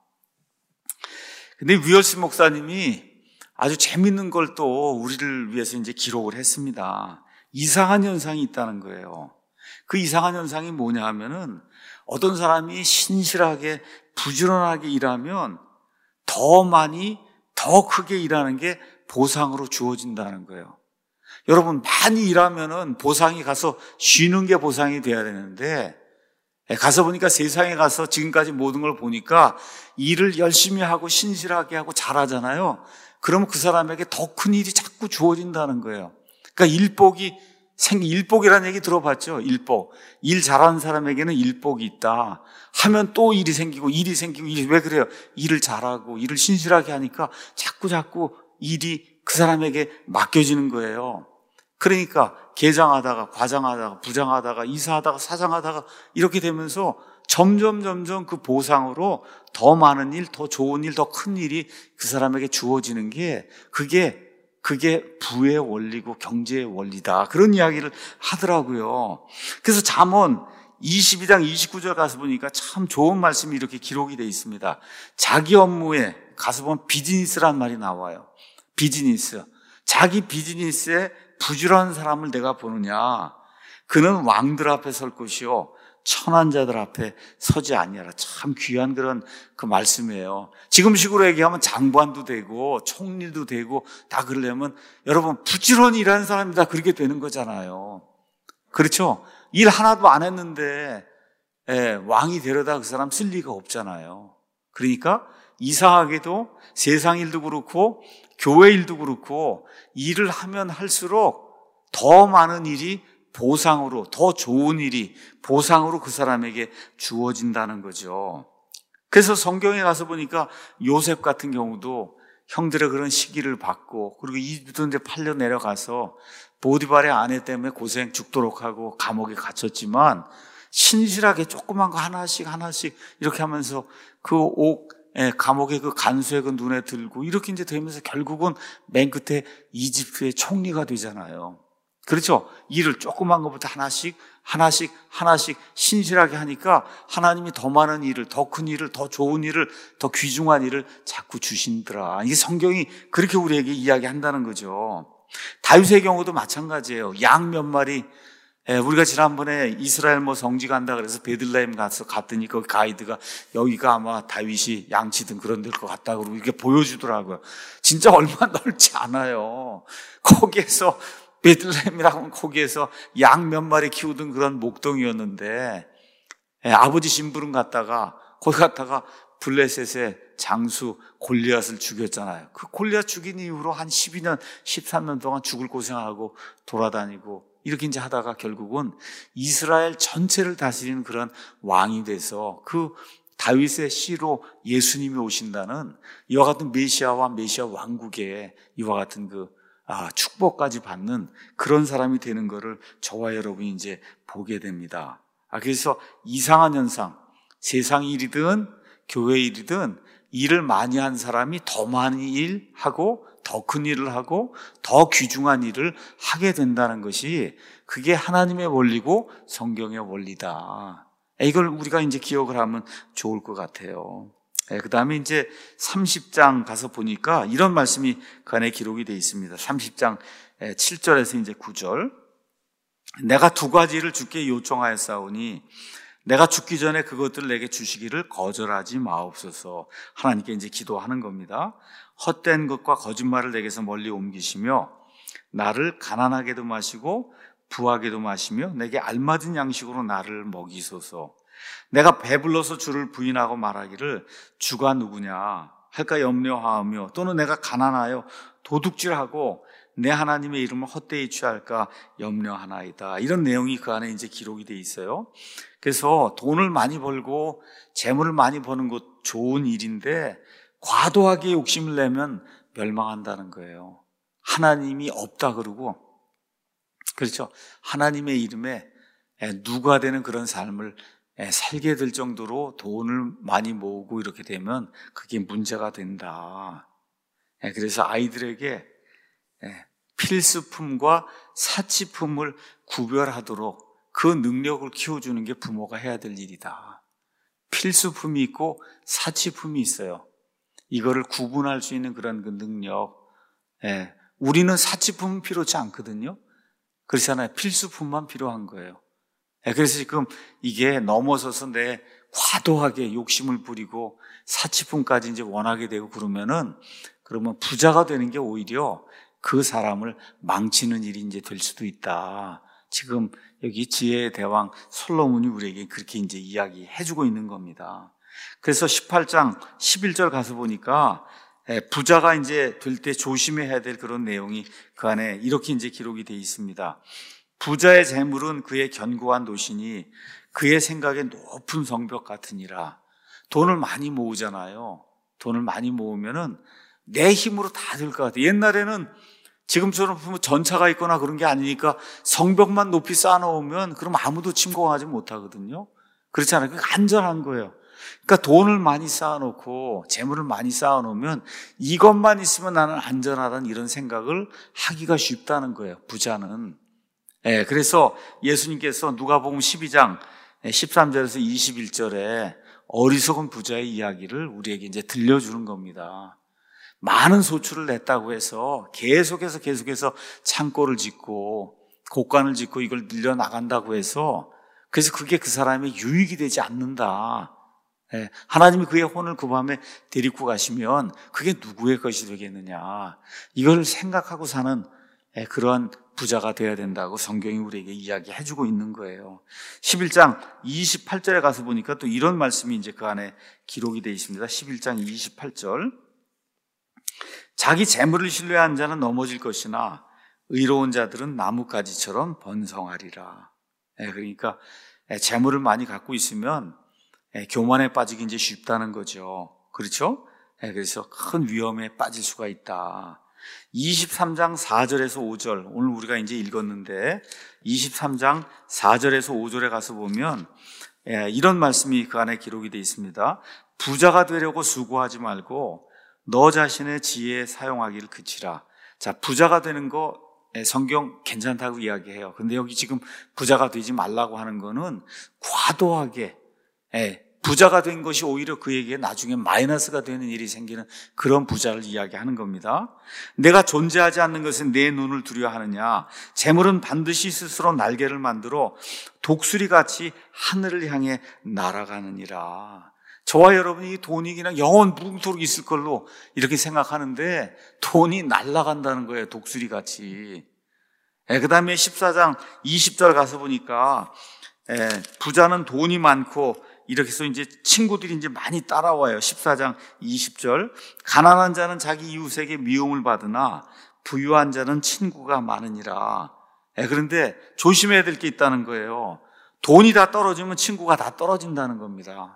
근데 위얼스 목사님이 아주 재밌는 걸 또 우리를 위해서 이제 기록을 했습니다. 이상한 현상이 있다는 거예요. 그 이상한 현상이 뭐냐 하면은 어떤 사람이 신실하게 부지런하게 일하면 더 많이 더 크게 일하는 게 보상으로 주어진다는 거예요. 여러분 많이 일하면은 보상이 가서 쉬는 게 보상이 돼야 되는데 가서 보니까 세상에 가서 지금까지 모든 걸 보니까 일을 열심히 하고 신실하게 하고 잘하잖아요. 그러면 그 사람에게 더 큰 일이 자꾸 주어진다는 거예요. 그러니까 일복이 생 일복이라는 얘기 들어봤죠? 일복. 일 잘하는 사람에게는 일복이 있다. 하면 또 일이 생기고 일이 생기고 일이 왜 그래요? 일을 잘하고 일을 신실하게 하니까 자꾸 자꾸 일이 그 사람에게 맡겨지는 거예요. 그러니까 계장하다가 과장하다가 부장하다가 이사하다가 사장하다가 이렇게 되면서 점점 점점 그 보상으로 더 많은 일, 더 좋은 일, 더 큰 일이 그 사람에게 주어지는 게 그게 그게 부의 원리고 경제의 원리다. 그런 이야기를 하더라고요. 그래서 잠언 이십이 장 이십구 절 가서 보니까 참 좋은 말씀이 이렇게 기록이 되어 있습니다. 자기 업무에 가서 보면 비즈니스란 말이 나와요. 비즈니스. 자기 비즈니스에 부지런한 사람을 내가 보느냐. 그는 왕들 앞에 설 것이요 천한 자들 앞에 서지 아니하라. 참 귀한 그런 그 말씀이에요. 지금식으로 얘기하면 장관도 되고 총리도 되고 다 그러려면 여러분 부지런히 일하는 사람이 다 그렇게 되는 거잖아요. 그렇죠? 일 하나도 안 했는데 예, 왕이 되려다 그 사람 쓸 리가 없잖아요. 그러니까 이상하게도 세상 일도 그렇고 교회 일도 그렇고 일을 하면 할수록 더 많은 일이 보상으로, 더 좋은 일이 보상으로 그 사람에게 주어진다는 거죠. 그래서 성경에 가서 보니까 요셉 같은 경우도 형들의 그런 시기를 받고, 그리고 이집트에 팔려 내려가서 보디발의 아내 때문에 고생 죽도록 하고 감옥에 갇혔지만 신실하게 조그만 거 하나씩 하나씩 이렇게 하면서 그 옥, 예, 감옥의 그 간수의 그 눈에 들고 이렇게 이제 되면서 결국은 맨 끝에 이집트의 총리가 되잖아요. 그렇죠? 일을 조그만 것부터 하나씩 하나씩 하나씩 신실하게 하니까 하나님이 더 많은 일을, 더 큰 일을, 더 좋은 일을, 더 귀중한 일을 자꾸 주신더라. 이게 성경이 그렇게 우리에게 이야기한다는 거죠. 다윗의 경우도 마찬가지예요. 양 몇 마리, 예, 우리가 지난번에 이스라엘 뭐 성지 간다 그래서 베들레헴 가서 갔더니 그 가이드가 여기가 아마 다윗이 양치든 그런 데일 것 같다 그러고 이렇게 보여주더라고요. 진짜 얼마 넓지 않아요. 거기에서 베들레헴이라고 하면 거기에서 양 몇 마리 키우던 그런 목동이었는데, 예, 아버지 심부름 갔다가 거기 갔다가 블레셋의 장수 골리앗을 죽였잖아요. 그 골리앗 죽인 이후로 한 십이 년, 십삼 년 동안 죽을 고생하고 돌아다니고 이렇게 이제 하다가 결국은 이스라엘 전체를 다스리는 그런 왕이 돼서 그 다윗의 씨로 예수님이 오신다는 이와 같은 메시아와 메시아 왕국에 이와 같은 그 아, 축복까지 받는 그런 사람이 되는 것을 저와 여러분이 이제 보게 됩니다. 아, 그래서 이상한 현상, 세상 일이든 교회 일이든 일을 많이 한 사람이 더 많이 일하고 더 큰 일을 하고 더 귀중한 일을 하게 된다는 것이 그게 하나님의 원리고 성경의 원리다. 이걸 우리가 이제 기억을 하면 좋을 것 같아요. 그 다음에 이제 삼십 장 가서 보니까 이런 말씀이 그 안에 기록이 되어 있습니다. 삼십 장 칠 절에서 이제 구 절. 내가 두 가지를 주께 요청하였사오니 내가 죽기 전에 그것들을 내게 주시기를 거절하지 마옵소서. 하나님께 이제 기도하는 겁니다. 헛된 것과 거짓말을 내게서 멀리 옮기시며 나를 가난하게도 마시고 부하게도 마시며 내게 알맞은 양식으로 나를 먹이소서. 내가 배불러서 주를 부인하고 말하기를 주가 누구냐 할까 염려하며 또는 내가 가난하여 도둑질하고 내 하나님의 이름을 헛되이 취할까 염려하나이다. 이런 내용이 그 안에 이제 기록이 돼 있어요. 그래서 돈을 많이 벌고 재물을 많이 버는 것 좋은 일인데 과도하게 욕심을 내면 멸망한다는 거예요. 하나님이 없다 그러고, 그렇죠. 하나님의 이름에 누가 되는 그런 삶을 살게 될 정도로 돈을 많이 모으고 이렇게 되면 그게 문제가 된다. 그래서 아이들에게 필수품과 사치품을 구별하도록 그 능력을 키워주는 게 부모가 해야 될 일이다. 필수품이 있고 사치품이 있어요. 이거를 구분할 수 있는 그런 그 능력. 우리는 사치품은 필요치 않거든요. 그렇잖아요. 필수품만 필요한 거예요. 그래서 지금 이게 넘어서서 내 과도하게 욕심을 부리고 사치품까지 이제 원하게 되고 그러면은 그러면 부자가 되는 게 오히려 그 사람을 망치는 일이 이제 될 수도 있다. 지금 여기 지혜의 대왕 솔로몬이 우리에게 그렇게 이제 이야기해주고 있는 겁니다. 그래서 십팔 장 십일 절 가서 보니까 부자가 이제 될 때 조심해야 될 그런 내용이 그 안에 이렇게 이제 기록이 되어 있습니다. 부자의 재물은 그의 견고한 노신이 그의 생각에 높은 성벽 같으니라. 돈을 많이 모으잖아요. 돈을 많이 모으면은 내 힘으로 다 될 것 같아요. 옛날에는 지금처럼 전차가 있거나 그런 게 아니니까 성벽만 높이 쌓아놓으면 그럼 아무도 침공하지 못하거든요. 그렇지 않아요? 그게 안전한 거예요. 그러니까 돈을 많이 쌓아놓고 재물을 많이 쌓아놓으면 이것만 있으면 나는 안전하다는 이런 생각을 하기가 쉽다는 거예요. 부자는. 예, 그래서 예수님께서 누가복음 십이 장 십삼 절에서 이십일 절에 어리석은 부자의 이야기를 우리에게 이제 들려주는 겁니다. 많은 소출을 냈다고 해서 계속해서 계속해서 창고를 짓고 곡간을 짓고 이걸 늘려나간다고 해서 그래서 그게 그 사람의 유익이 되지 않는다. 예, 하나님이 그의 혼을 그 밤에 데리고 가시면 그게 누구의 것이 되겠느냐. 이걸 생각하고 사는 예, 그러한 부자가 되어야 된다고 성경이 우리에게 이야기해주고 있는 거예요. 십일 장 이십팔 절에 가서 보니까 또 이런 말씀이 이제 그 안에 기록이 되어 있습니다. 십일 장 이십팔 절. 자기 재물을 신뢰한 자는 넘어질 것이나 의로운 자들은 나뭇가지처럼 번성하리라. 예, 그러니까 재물을 많이 갖고 있으면 교만에 빠지기 이제 쉽다는 거죠. 그렇죠? 그래서 큰 위험에 빠질 수가 있다. 이십삼 장 사 절에서 오 절, 오늘 우리가 이제 읽었는데 이십삼 장 사 절에서 오 절에 가서 보면 이런 말씀이 그 안에 기록이 되어 있습니다. 부자가 되려고 수고하지 말고 너 자신의 지혜에 사용하기를 그치라. 자, 부자가 되는 거 성경 괜찮다고 이야기해요. 근데 여기 지금 부자가 되지 말라고 하는 거는 과도하게 부자가 된 것이 오히려 그에게 나중에 마이너스가 되는 일이 생기는 그런 부자를 이야기하는 겁니다. 내가 존재하지 않는 것에 내 눈을 두려워하느냐. 재물은 반드시 스스로 날개를 만들어 독수리같이 하늘을 향해 날아가느니라. 저와 여러분이 돈이 그냥 영원 무궁토록 있을 걸로 이렇게 생각하는데 돈이 날아간다는 거예요. 독수리같이. 그 다음에 십사 장 이십 절 가서 보니까 부자는 돈이 많고 이렇게 해서 이제 친구들이 이제 많이 따라와요. 십사 장 이십 절. 가난한 자는 자기 이웃에게 미움을 받으나 부유한 자는 친구가 많으니라. 그런데 조심해야 될 게 있다는 거예요. 돈이 다 떨어지면 친구가 다 떨어진다는 겁니다.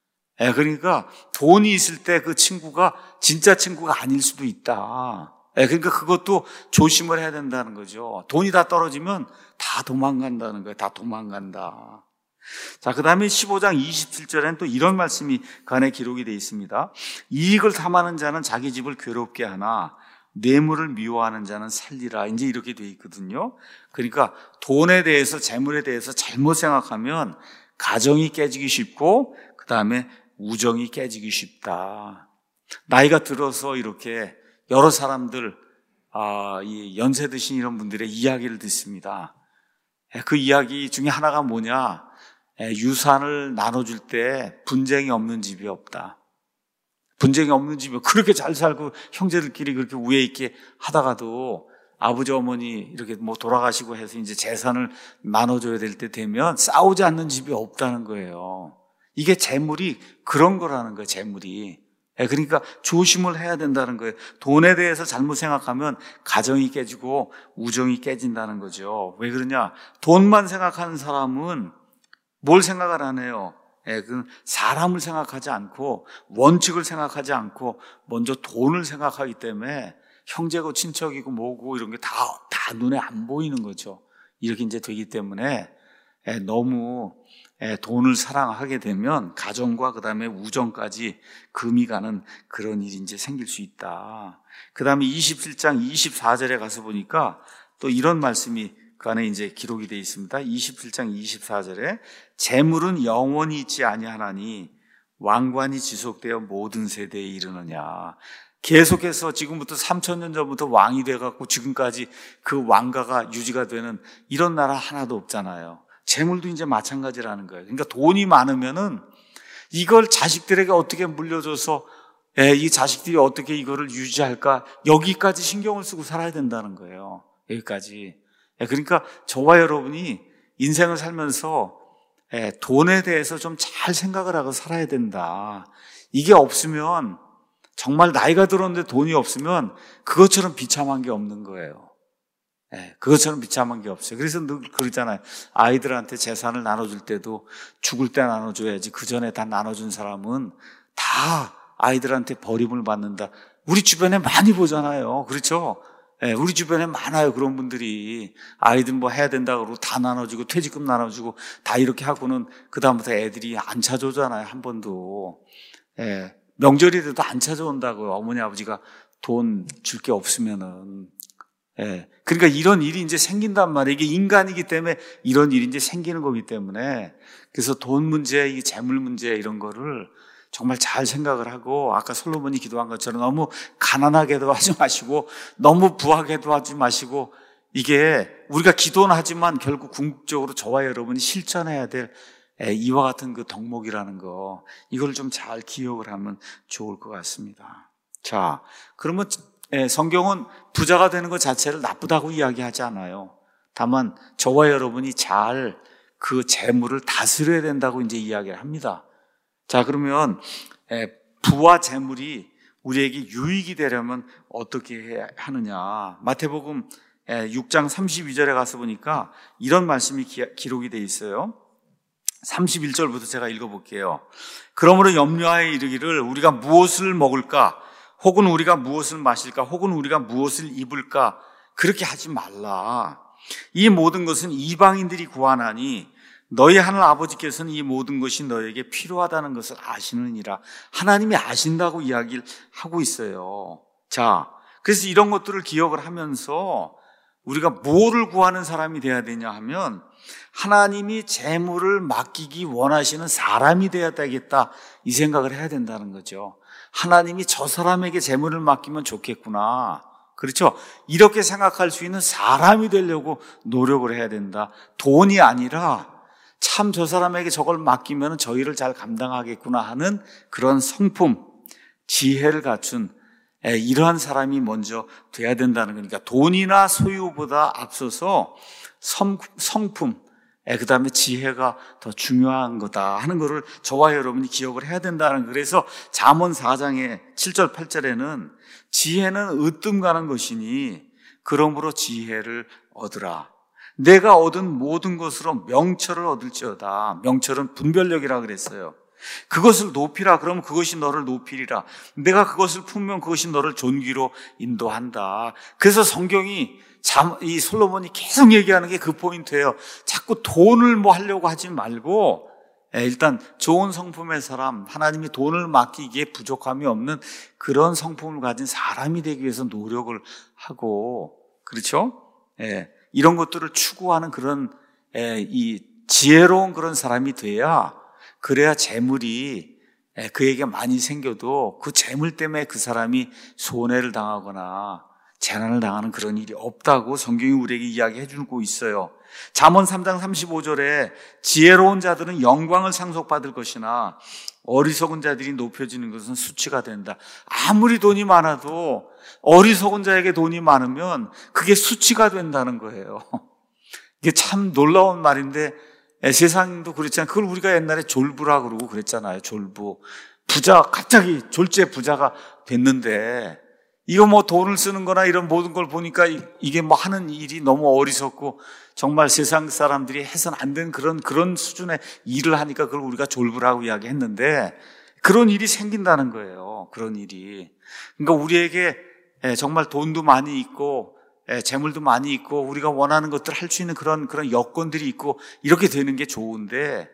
그러니까 돈이 있을 때 그 친구가 진짜 친구가 아닐 수도 있다. 그러니까 그것도 조심을 해야 된다는 거죠. 돈이 다 떨어지면 다 도망간다는 거예요. 다 도망간다. 자, 그 다음에 십오 장 이십칠 절에는 또 이런 말씀이 그 안에 기록이 되어 있습니다. 이익을 탐하는 자는 자기 집을 괴롭게 하나 뇌물을 미워하는 자는 살리라. 이제 이렇게 되어 있거든요. 그러니까 돈에 대해서, 재물에 대해서 잘못 생각하면 가정이 깨지기 쉽고 그 다음에 우정이 깨지기 쉽다. 나이가 들어서 이렇게 여러 사람들, 아, 이 연세 드신 이런 분들의 이야기를 듣습니다. 그 이야기 중에 하나가 뭐냐? 유산을 나눠줄 때 분쟁이 없는 집이 없다. 분쟁이 없는 집이 그렇게 잘 살고 형제들끼리 그렇게 우애 있게 하다가도 아버지 어머니 이렇게 뭐 돌아가시고 해서 이제 재산을 나눠줘야 될 때 되면 싸우지 않는 집이 없다는 거예요. 이게 재물이 그런 거라는 거예요. 재물이. 그러니까 조심을 해야 된다는 거예요. 돈에 대해서 잘못 생각하면 가정이 깨지고 우정이 깨진다는 거죠. 왜 그러냐? 돈만 생각하는 사람은 뭘 생각을 안 해요? 그 사람을 생각하지 않고 원칙을 생각하지 않고 먼저 돈을 생각하기 때문에 형제고 친척이고 뭐고 이런 게 다, 다 눈에 안 보이는 거죠. 이렇게 이제 되기 때문에 너무 돈을 사랑하게 되면 가정과 그 다음에 우정까지 금이 가는 그런 일이 이제 생길 수 있다. 그 다음에 이십칠 장 이십사 절에 가서 보니까 또 이런 말씀이 그 안에 이제 기록이 되어 있습니다. 이십칠 장 이십사 절에 재물은 영원히 있지 아니하나니 왕관이 지속되어 모든 세대에 이르느냐. 계속해서 지금부터 삼천 년 전부터 왕이 돼갖고 지금까지 그 왕가가 유지가 되는 이런 나라 하나도 없잖아요. 재물도 이제 마찬가지라는 거예요. 그러니까 돈이 많으면은 이걸 자식들에게 어떻게 물려줘서 이 자식들이 어떻게 이거를 유지할까 여기까지 신경을 쓰고 살아야 된다는 거예요. 여기까지. 그러니까 저와 여러분이 인생을 살면서 돈에 대해서 좀 잘 생각을 하고 살아야 된다. 이게 없으면 정말 나이가 들었는데 돈이 없으면 그것처럼 비참한 게 없는 거예요. 네, 그것처럼 비참한 게 없어요. 그래서 늘 그러잖아요. 아이들한테 재산을 나눠줄 때도 죽을 때 나눠줘야지 그 전에 다 나눠준 사람은 다 아이들한테 버림을 받는다. 우리 주변에 많이 보잖아요. 그렇죠? 네, 우리 주변에 많아요. 그런 분들이 아이들 뭐 해야 된다고 그러고 다 나눠주고 퇴직금 나눠주고 다 이렇게 하고는 그 다음부터 애들이 안 찾아오잖아요. 한 번도. 네, 명절이 돼도 안 찾아온다고요. 어머니 아버지가 돈 줄 게 없으면은. 예. 그러니까 이런 일이 이제 생긴단 말이에요. 이게 인간이기 때문에 이런 일이 이제 생기는 거기 때문에. 그래서 돈 문제, 이 재물 문제 이런 거를 정말 잘 생각을 하고 아까 솔로몬이 기도한 것처럼 너무 가난하게도 하지 마시고 너무 부하게도 하지 마시고 이게 우리가 기도는 하지만 결국 궁극적으로 저와 여러분이 실천해야 될 이와 같은 그 덕목이라는 거 이걸 좀 잘 기억을 하면 좋을 것 같습니다. 자, 그러면 성경은 부자가 되는 것 자체를 나쁘다고 이야기하지 않아요. 다만 저와 여러분이 잘 그 재물을 다스려야 된다고 이제 이야기를 합니다. 자, 그러면 부와 재물이 우리에게 유익이 되려면 어떻게 해야 하느냐. 마태복음 육 장 삼십이 절에 가서 보니까 이런 말씀이 기록이 되어 있어요. 삼십일 절부터 제가 읽어볼게요. 그러므로 염려하여 이르기를 우리가 무엇을 먹을까? 혹은 우리가 무엇을 마실까? 혹은 우리가 무엇을 입을까? 그렇게 하지 말라. 이 모든 것은 이방인들이 구하나니 너희 하늘 아버지께서는 이 모든 것이 너에게 필요하다는 것을 아시느니라. 하나님이 아신다고 이야기를 하고 있어요. 자, 그래서 이런 것들을 기억을 하면서 우리가 뭐를 구하는 사람이 돼야 되냐 하면 하나님이 재물을 맡기기 원하시는 사람이 돼야 되겠다, 이 생각을 해야 된다는 거죠. 하나님이 저 사람에게 재물을 맡기면 좋겠구나, 그렇죠? 이렇게 생각할 수 있는 사람이 되려고 노력을 해야 된다. 돈이 아니라 참 저 사람에게 저걸 맡기면 저희를 잘 감당하겠구나 하는 그런 성품, 지혜를 갖춘 이러한 사람이 먼저 돼야 된다는 거니까 돈이나 소유보다 앞서서 성, 성품, 그 다음에 지혜가 더 중요한 거다 하는 것을 저와 여러분이 기억을 해야 된다는 거예요. 그래서 잠언 사 장의 칠 절 팔 절에는 지혜는 으뜸 가는 것이니 그러므로 지혜를 얻으라. 내가 얻은 모든 것으로 명철을 얻을지어다. 명철은 분별력이라 그랬어요. 그것을 높이라. 그러면 그것이 너를 높이리라. 내가 그것을 품으면 그것이 너를 존귀로 인도한다. 그래서 성경이 참, 이 솔로몬이 계속 얘기하는 게 그 포인트예요. 자꾸 돈을 뭐 하려고 하지 말고 일단 좋은 성품의 사람, 하나님이 돈을 맡기기에 부족함이 없는 그런 성품을 가진 사람이 되기 위해서 노력을 하고, 그렇죠? 예, 이런 것들을 추구하는 그런 예, 이 지혜로운 그런 사람이 돼야, 그래야 재물이 예, 그에게 많이 생겨도 그 재물 때문에 그 사람이 손해를 당하거나 재난을 당하는 그런 일이 없다고 성경이 우리에게 이야기해 주고 있어요. 잠언 삼 장 삼십오 절에 지혜로운 자들은 영광을 상속받을 것이나 어리석은 자들이 높여지는 것은 수치가 된다. 아무리 돈이 많아도 어리석은 자에게 돈이 많으면 그게 수치가 된다는 거예요. 이게 참 놀라운 말인데 세상도 그렇지만 그걸 우리가 옛날에 졸부라 그러고 그랬잖아요. 졸부. 부자, 갑자기 졸제 부자가 됐는데 이거 뭐 돈을 쓰는 거나 이런 모든 걸 보니까 이게 뭐 하는 일이 너무 어리석고 정말 세상 사람들이 해서는 안 되는 그런, 그런 수준의 일을 하니까 그걸 우리가 졸부라고 이야기했는데 그런 일이 생긴다는 거예요. 그런 일이. 그러니까 우리에게 정말 돈도 많이 있고 재물도 많이 있고 우리가 원하는 것들을 할 수 있는 그런, 그런 여건들이 있고 이렇게 되는 게 좋은데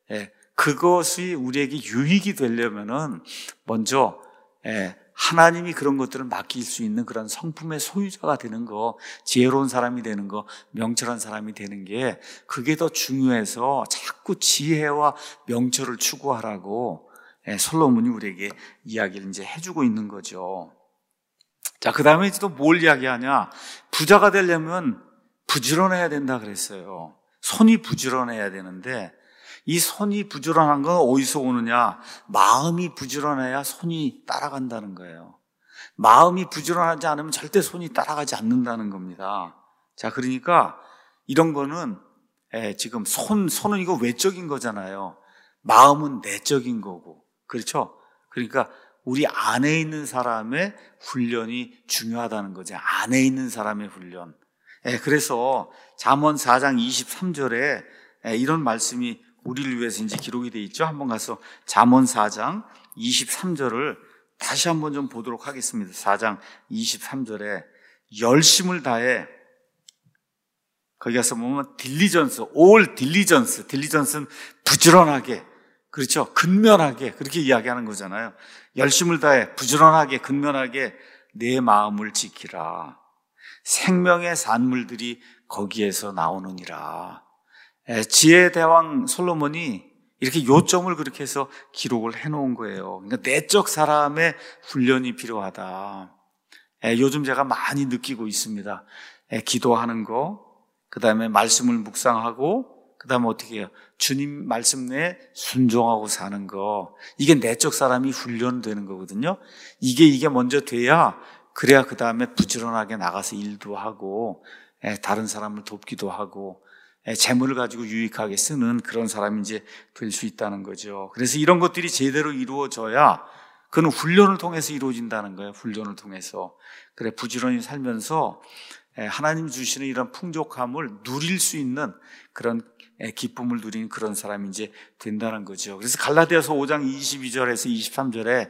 그것이 우리에게 유익이 되려면은 먼저 하나님이 그런 것들을 맡길 수 있는 그런 성품의 소유자가 되는 거, 지혜로운 사람이 되는 거, 명철한 사람이 되는 게 그게 더 중요해서 자꾸 지혜와 명철을 추구하라고 솔로몬이 우리에게 이야기를 이제 해주고 있는 거죠. 자, 그 다음에 또 뭘 이야기하냐? 부자가 되려면 부지런해야 된다 그랬어요. 손이 부지런해야 되는데 이 손이 부지런한 건 어디서 오느냐? 마음이 부지런해야 손이 따라간다는 거예요. 마음이 부지런하지 않으면 절대 손이 따라가지 않는다는 겁니다. 자, 그러니까 이런 거는 에, 지금 손, 손은 이거 외적인 거잖아요. 마음은 내적인 거고. 그렇죠? 그러니까 우리 안에 있는 사람의 훈련이 중요하다는 거죠. 안에 있는 사람의 훈련. 에, 그래서 잠언 사 장 이십삼 절에 에, 이런 말씀이 우리를 위해서 이제 기록이 되어 있죠. 한번 가서 잠언 사 장 이십삼 절을 다시 한번 좀 보도록 하겠습니다. 사 장 이십삼 절에 열심을 다해, 거기 가서 보면 딜리전스, all 딜리전스, 딜리전스는 부지런하게, 그렇죠? 근면하게, 그렇게 이야기하는 거잖아요. 열심을 다해 부지런하게 근면하게 내 마음을 지키라. 생명의 산물들이 거기에서 나오느니라. 지혜의 대왕 솔로몬이 이렇게 요점을 그렇게 해서 기록을 해놓은 거예요. 그러니까 내적 사람의 훈련이 필요하다. 요즘 제가 많이 느끼고 있습니다. 기도하는 거, 그 다음에 말씀을 묵상하고, 그 다음에 어떻게 해요? 주님 말씀 내에 순종하고 사는 거. 이게 내적 사람이 훈련되는 거거든요. 이게 이게 먼저 돼야, 그래야 그 다음에 부지런하게 나가서 일도 하고 다른 사람을 돕기도 하고 재물을 가지고 유익하게 쓰는 그런 사람이 이제 될 수 있다는 거죠. 그래서 이런 것들이 제대로 이루어져야 그는 훈련을 통해서 이루어진다는 거예요. 훈련을 통해서. 그래, 부지런히 살면서 하나님 주시는 이런 풍족함을 누릴 수 있는 그런 기쁨을 누리는 그런 사람이 이제 된다는 거죠. 그래서 갈라디아서 오 장 이십이 절에서 이십삼 절에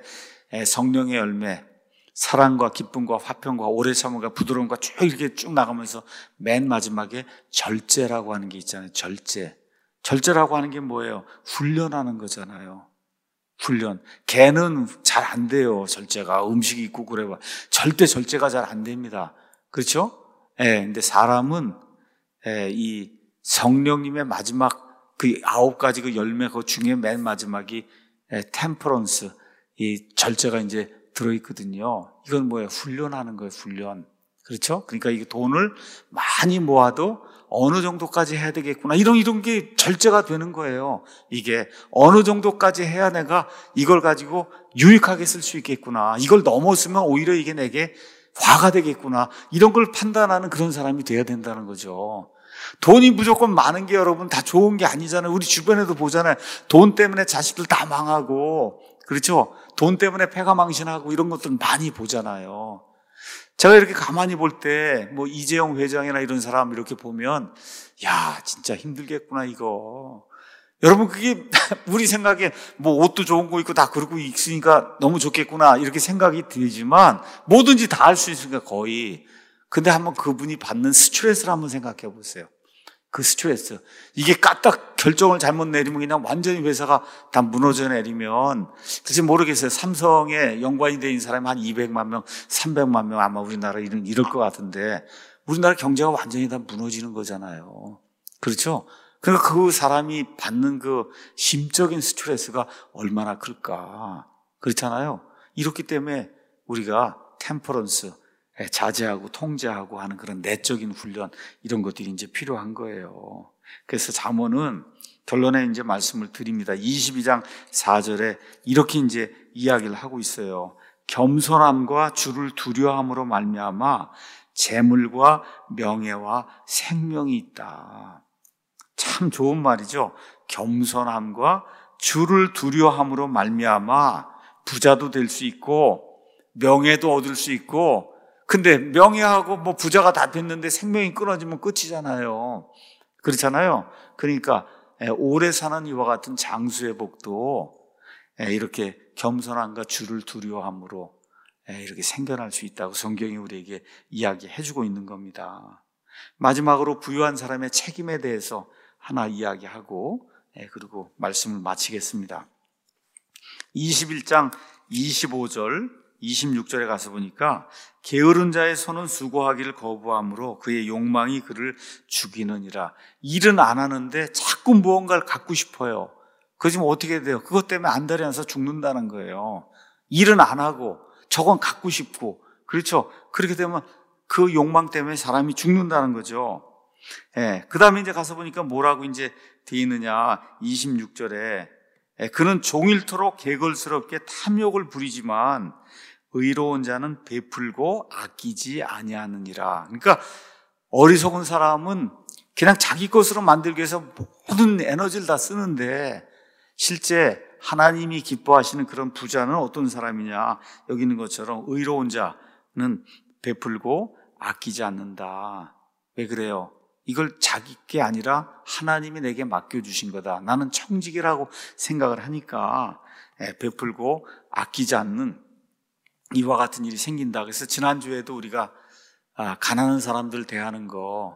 성령의 열매, 사랑과 기쁨과 화평과 오래 참음과 부드러움과 쭉 이렇게 쭉 나가면서 맨 마지막에 절제라고 하는 게 있잖아요. 절제. 절제라고 하는 게 뭐예요? 훈련하는 거잖아요. 훈련. 개는 잘 안 돼요. 절제가. 음식이 있고 그래 봐. 절대 절제가 잘 안 됩니다. 그렇죠? 예. 근데 사람은 예, 이 성령님의 마지막 그 아홉 가지 그 열매 그 중에 맨 마지막이 예, 템퍼런스, 이 절제가 이제 들어있거든요. 이건 뭐예요? 훈련하는 거예요. 훈련. 그렇죠? 그러니까 이게 돈을 많이 모아도 어느 정도까지 해야 되겠구나. 이런, 이런 게 절제가 되는 거예요. 이게 어느 정도까지 해야 내가 이걸 가지고 유익하게 쓸 수 있겠구나. 이걸 넘었으면 오히려 이게 내게 화가 되겠구나. 이런 걸 판단하는 그런 사람이 돼야 된다는 거죠. 돈이 무조건 많은 게 여러분 다 좋은 게 아니잖아요. 우리 주변에도 보잖아요. 돈 때문에 자식들 다 망하고, 그렇죠? 돈 때문에 패가 망신하고 이런 것들 많이 보잖아요. 제가 이렇게 가만히 볼 때, 뭐, 이재용 회장이나 이런 사람 이렇게 보면, 야, 진짜 힘들겠구나, 이거. 여러분, 그게 우리 생각에 뭐 옷도 좋은 거 입고 다 그러고 있으니까 너무 좋겠구나, 이렇게 생각이 들지만, 뭐든지 다 할 수 있으니까 거의. 근데 한번 그분이 받는 스트레스를 한번 생각해 보세요. 그 스트레스. 이게 까딱 결정을 잘못 내리면 그냥 완전히 회사가 다 무너져 내리면, 글쎄 모르겠어요. 삼성에 연관이 된 사람이 한 이백만 명, 삼백만 명 아마 우리나라 이런, 이럴 것 같은데, 우리나라 경제가 완전히 다 무너지는 거잖아요. 그렇죠? 그러니까 그 사람이 받는 그 심적인 스트레스가 얼마나 클까. 그렇잖아요. 이렇기 때문에 우리가 템퍼런스, 자제하고 통제하고 하는 그런 내적인 훈련, 이런 것들이 이제 필요한 거예요. 그래서 잠언은 결론에 이제 말씀을 드립니다. 이십이 장 사 절에 이렇게 이제 이야기를 하고 있어요. 겸손함과 주를 두려움으로 말미암아 재물과 명예와 생명이 있다. 참 좋은 말이죠. 겸손함과 주를 두려움으로 말미암아 부자도 될 수 있고 명예도 얻을 수 있고, 근데 명예하고 뭐 부자가 다 됐는데 생명이 끊어지면 끝이잖아요. 그렇잖아요. 그러니까 오래 사는 이와 같은 장수의 복도 이렇게 겸손함과 주를 두려워함으로 이렇게 생겨날 수 있다고 성경이 우리에게 이야기해주고 있는 겁니다. 마지막으로 부유한 사람의 책임에 대해서 하나 이야기하고 그리고 말씀을 마치겠습니다. 이십일 장 이십오 절 이십육 절에 가서 보니까 게으른 자의 손은 수고하기를 거부함으로 그의 욕망이 그를 죽이느니라. 일은 안 하는데 자꾸 무언가를 갖고 싶어요. 그러면 어떻게 돼요? 그것 때문에 안달이 나서 죽는다는 거예요. 일은 안 하고 저건 갖고 싶고, 그렇죠? 그렇게 되면 그 욕망 때문에 사람이 죽는다는 거죠. 예. 그 다음에 이제 가서 보니까 뭐라고 이제 되어 있느냐. 이십육 절에 그는 종일토록 개걸스럽게 탐욕을 부리지만 의로운 자는 베풀고 아끼지 아니하느니라. 그러니까 어리석은 사람은 그냥 자기 것으로 만들기 위해서 모든 에너지를 다 쓰는데, 실제 하나님이 기뻐하시는 그런 부자는 어떤 사람이냐. 여기 있는 것처럼 의로운 자는 베풀고 아끼지 않는다. 왜 그래요? 이걸 자기 게 아니라 하나님이 내게 맡겨주신 거다. 나는 청직이라고 생각을 하니까 베풀고 아끼지 않는 이와 같은 일이 생긴다. 그래서 지난주에도 우리가 가난한 사람들 대하는 거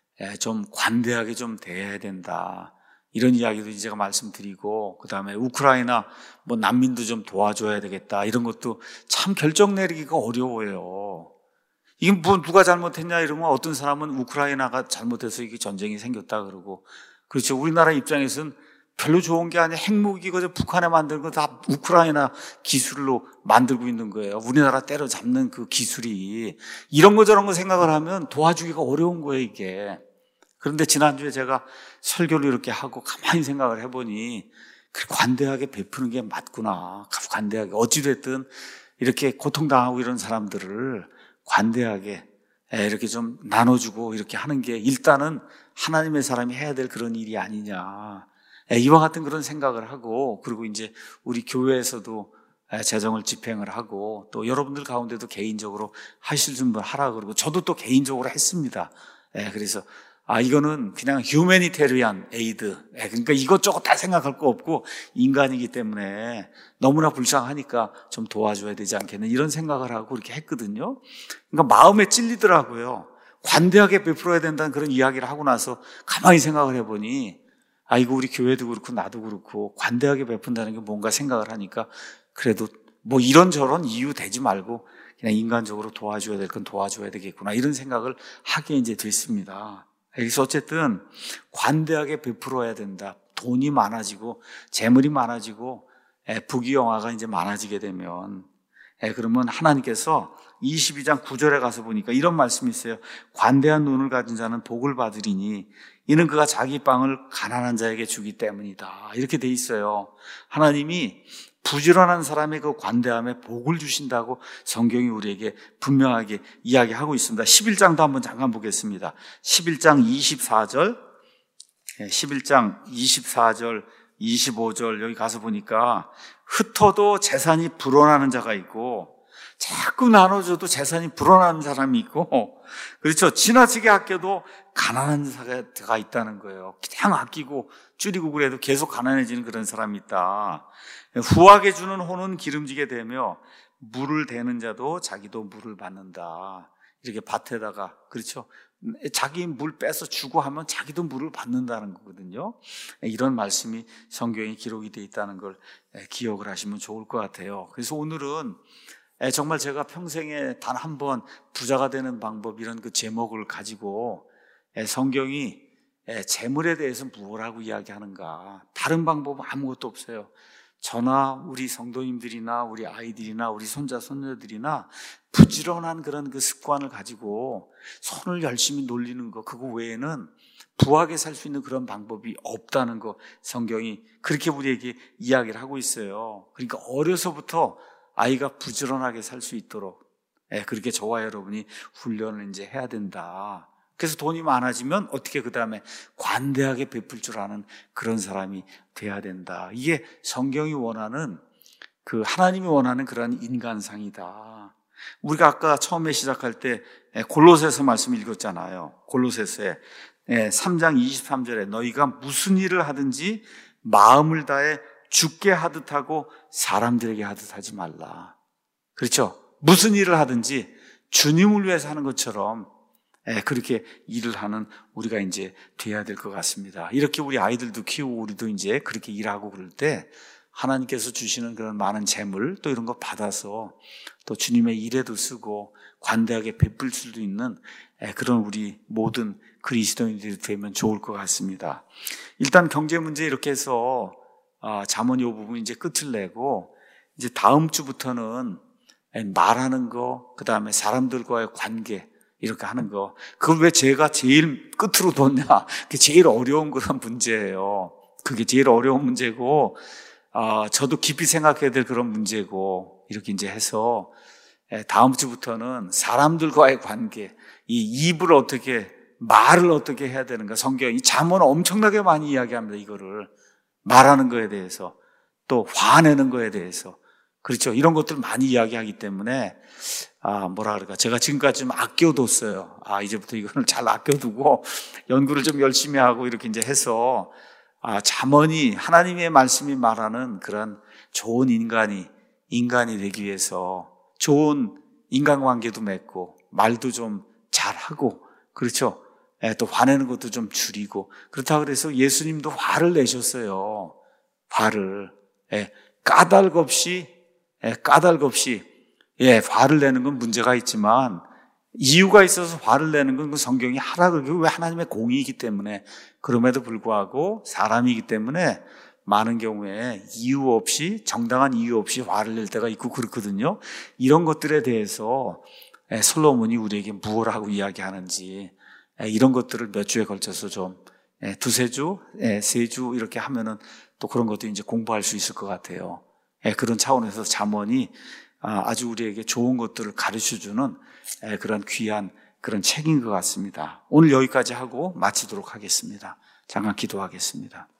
좀 관대하게 좀 대해야 된다, 이런 이야기도 제가 말씀드리고, 그 다음에 우크라이나 뭐 난민도 좀 도와줘야 되겠다, 이런 것도 참 결정 내리기가 어려워요. 이게 뭐 누가 잘못했냐 이러면 어떤 사람은 우크라이나가 잘못해서 이게 전쟁이 생겼다 그러고, 그렇죠. 우리나라 입장에서는 별로 좋은 게 아니라 핵무기 그저 북한에 만든 거 다 우크라이나 기술로 만들고 있는 거예요. 우리나라 때려잡는 그 기술이. 이런 거 저런 거 생각을 하면 도와주기가 어려운 거예요, 이게. 그런데 지난주에 제가 설교를 이렇게 하고 가만히 생각을 해보니 관대하게 베푸는 게 맞구나. 관대하게. 어찌됐든 이렇게 고통당하고 이런 사람들을 관대하게 이렇게 좀 나눠주고 이렇게 하는 게 일단은 하나님의 사람이 해야 될 그런 일이 아니냐. 이와 같은 그런 생각을 하고, 그리고 이제 우리 교회에서도 재정을 집행을 하고, 또 여러분들 가운데도 개인적으로 하실 분 하라 그러고, 저도 또 개인적으로 했습니다. 그래서 아, 이거는 그냥 휴메니테리안 에이드. 그러니까 이것저것 다 생각할 거 없고 인간이기 때문에 너무나 불쌍하니까 좀 도와줘야 되지 않겠나 이런 생각을 하고 이렇게 했거든요. 그러니까 마음에 찔리더라고요. 관대하게 베풀어야 된다는 그런 이야기를 하고 나서 가만히 생각을 해보니 아, 이거 우리 교회도 그렇고 나도 그렇고 관대하게 베푼다는 게 뭔가 생각을 하니까 그래도 뭐 이런저런 이유 되지 말고 그냥 인간적으로 도와줘야 될 건 도와줘야 되겠구나 이런 생각을 하게 이제 됐습니다. 그래서 어쨌든 관대하게 베풀어야 된다. 돈이 많아지고 재물이 많아지고 부귀영화가 이제 많아지게 되면 그러면 하나님께서 이십이 장 구 절에 가서 보니까 이런 말씀이 있어요. 관대한 눈을 가진 자는 복을 받으리니 이는 그가 자기 빵을 가난한 자에게 주기 때문이다. 이렇게 돼 있어요. 하나님이 부지런한 사람의 그 관대함에 복을 주신다고 성경이 우리에게 분명하게 이야기하고 있습니다. 십일 장도 한번 잠깐 보겠습니다. 십일 장 이십사 절, 십일 장 이십사 절, 이십오 절 여기 가서 보니까 흩어도 재산이 불어나는 자가 있고 자꾸 나눠줘도 재산이 불어나는 사람이 있고 그렇죠. 지나치게 아껴도 가난한 자가 있다는 거예요. 그냥 아끼고 줄이고 그래도 계속 가난해지는 그런 사람이 있다. 후하게 주는 호는 기름지게 되며 물을 대는 자도 자기도 물을 받는다. 이렇게 밭에다가 그렇죠. 자기 물 빼서 주고 하면 자기도 물을 받는다는 거거든요. 이런 말씀이 성경에 기록이 되어 있다는 걸 기억을 하시면 좋을 것 같아요. 그래서 오늘은 정말 제가 평생에 단 한 번 부자가 되는 방법 이런 그 제목을 가지고 성경이 재물에 대해서 무엇라고 이야기하는가 다른 방법은 아무것도 없어요. 저나 우리 성도님들이나 우리 아이들이나 우리 손자 손녀들이나 부지런한 그런 그 습관을 가지고 손을 열심히 놀리는 거 그거 외에는 부하게 살 수 있는 그런 방법이 없다는 거 성경이 그렇게 우리에게 이야기를 하고 있어요. 그러니까 어려서부터 아이가 부지런하게 살 수 있도록 그렇게 저와 여러분이 훈련을 이제 해야 된다. 그래서 돈이 많아지면 어떻게 그 다음에 관대하게 베풀 줄 아는 그런 사람이 돼야 된다. 이게 성경이 원하는 그 하나님이 원하는 그런 인간상이다. 우리가 아까 처음에 시작할 때 골로새서 말씀 읽었잖아요. 골로새서에 삼 장 이십삼 절에 너희가 무슨 일을 하든지 마음을 다해 죽게 하듯 하고 사람들에게 하듯 하지 말라. 그렇죠? 무슨 일을 하든지 주님을 위해서 하는 것처럼 그렇게 일을 하는 우리가 이제 돼야 될 것 같습니다. 이렇게 우리 아이들도 키우고 우리도 이제 그렇게 일하고 그럴 때 하나님께서 주시는 그런 많은 재물 또 이런 거 받아서 또 주님의 일에도 쓰고 관대하게 베풀 수도 있는 그런 우리 모든 그리스도인들이 되면 좋을 것 같습니다. 일단 경제 문제 이렇게 해서 잠언 이 부분 이제 끝을 내고 이제 다음 주부터는 말하는 거, 그 다음에 사람들과의 관계 이렇게 하는 거. 그걸 왜 제가 제일 끝으로 뒀냐? 그게 제일 어려운 그런 문제예요. 그게 제일 어려운 문제고, 아, 저도 깊이 생각해야 될 그런 문제고, 이렇게 이제 해서, 다음 주부터는 사람들과의 관계, 이 입을 어떻게, 말을 어떻게 해야 되는가. 성경이 잠언 엄청나게 많이 이야기합니다, 이거를. 말하는 거에 대해서, 또 화내는 거에 대해서. 그렇죠. 이런 것들 많이 이야기하기 때문에, 아, 뭐라 그럴까. 제가 지금까지 좀 아껴뒀어요. 아, 이제부터 이거를 잘 아껴두고, 연구를 좀 열심히 하고 이렇게 이제 해서, 아, 잠언이 하나님의 말씀이 말하는 그런 좋은 인간이, 인간이 되기 위해서 좋은 인간관계도 맺고, 말도 좀 잘하고, 그렇죠. 예, 또 화내는 것도 좀 줄이고, 그렇다고 그래서 예수님도 화를 내셨어요. 화를. 예, 까닭 없이, 예, 까닭 없이, 예, 화를 내는 건 문제가 있지만, 이유가 있어서 화를 내는 건 그 성경이 하라 그러고 왜 하나님의 공의이기 때문에 그럼에도 불구하고 사람이기 때문에 많은 경우에 이유 없이 정당한 이유 없이 화를 낼 때가 있고 그렇거든요. 이런 것들에 대해서 솔로몬이 우리에게 무엇 하고 이야기하는지 이런 것들을 몇 주에 걸쳐서 좀 두세 주, 세 주 이렇게 하면은 또 그런 것도 이제 공부할 수 있을 것 같아요. 그런 차원에서 잠언이 아주 우리에게 좋은 것들을 가르쳐주는 그런 귀한 그런 책인 것 같습니다. 오늘 여기까지 하고 마치도록 하겠습니다. 잠깐 기도하겠습니다.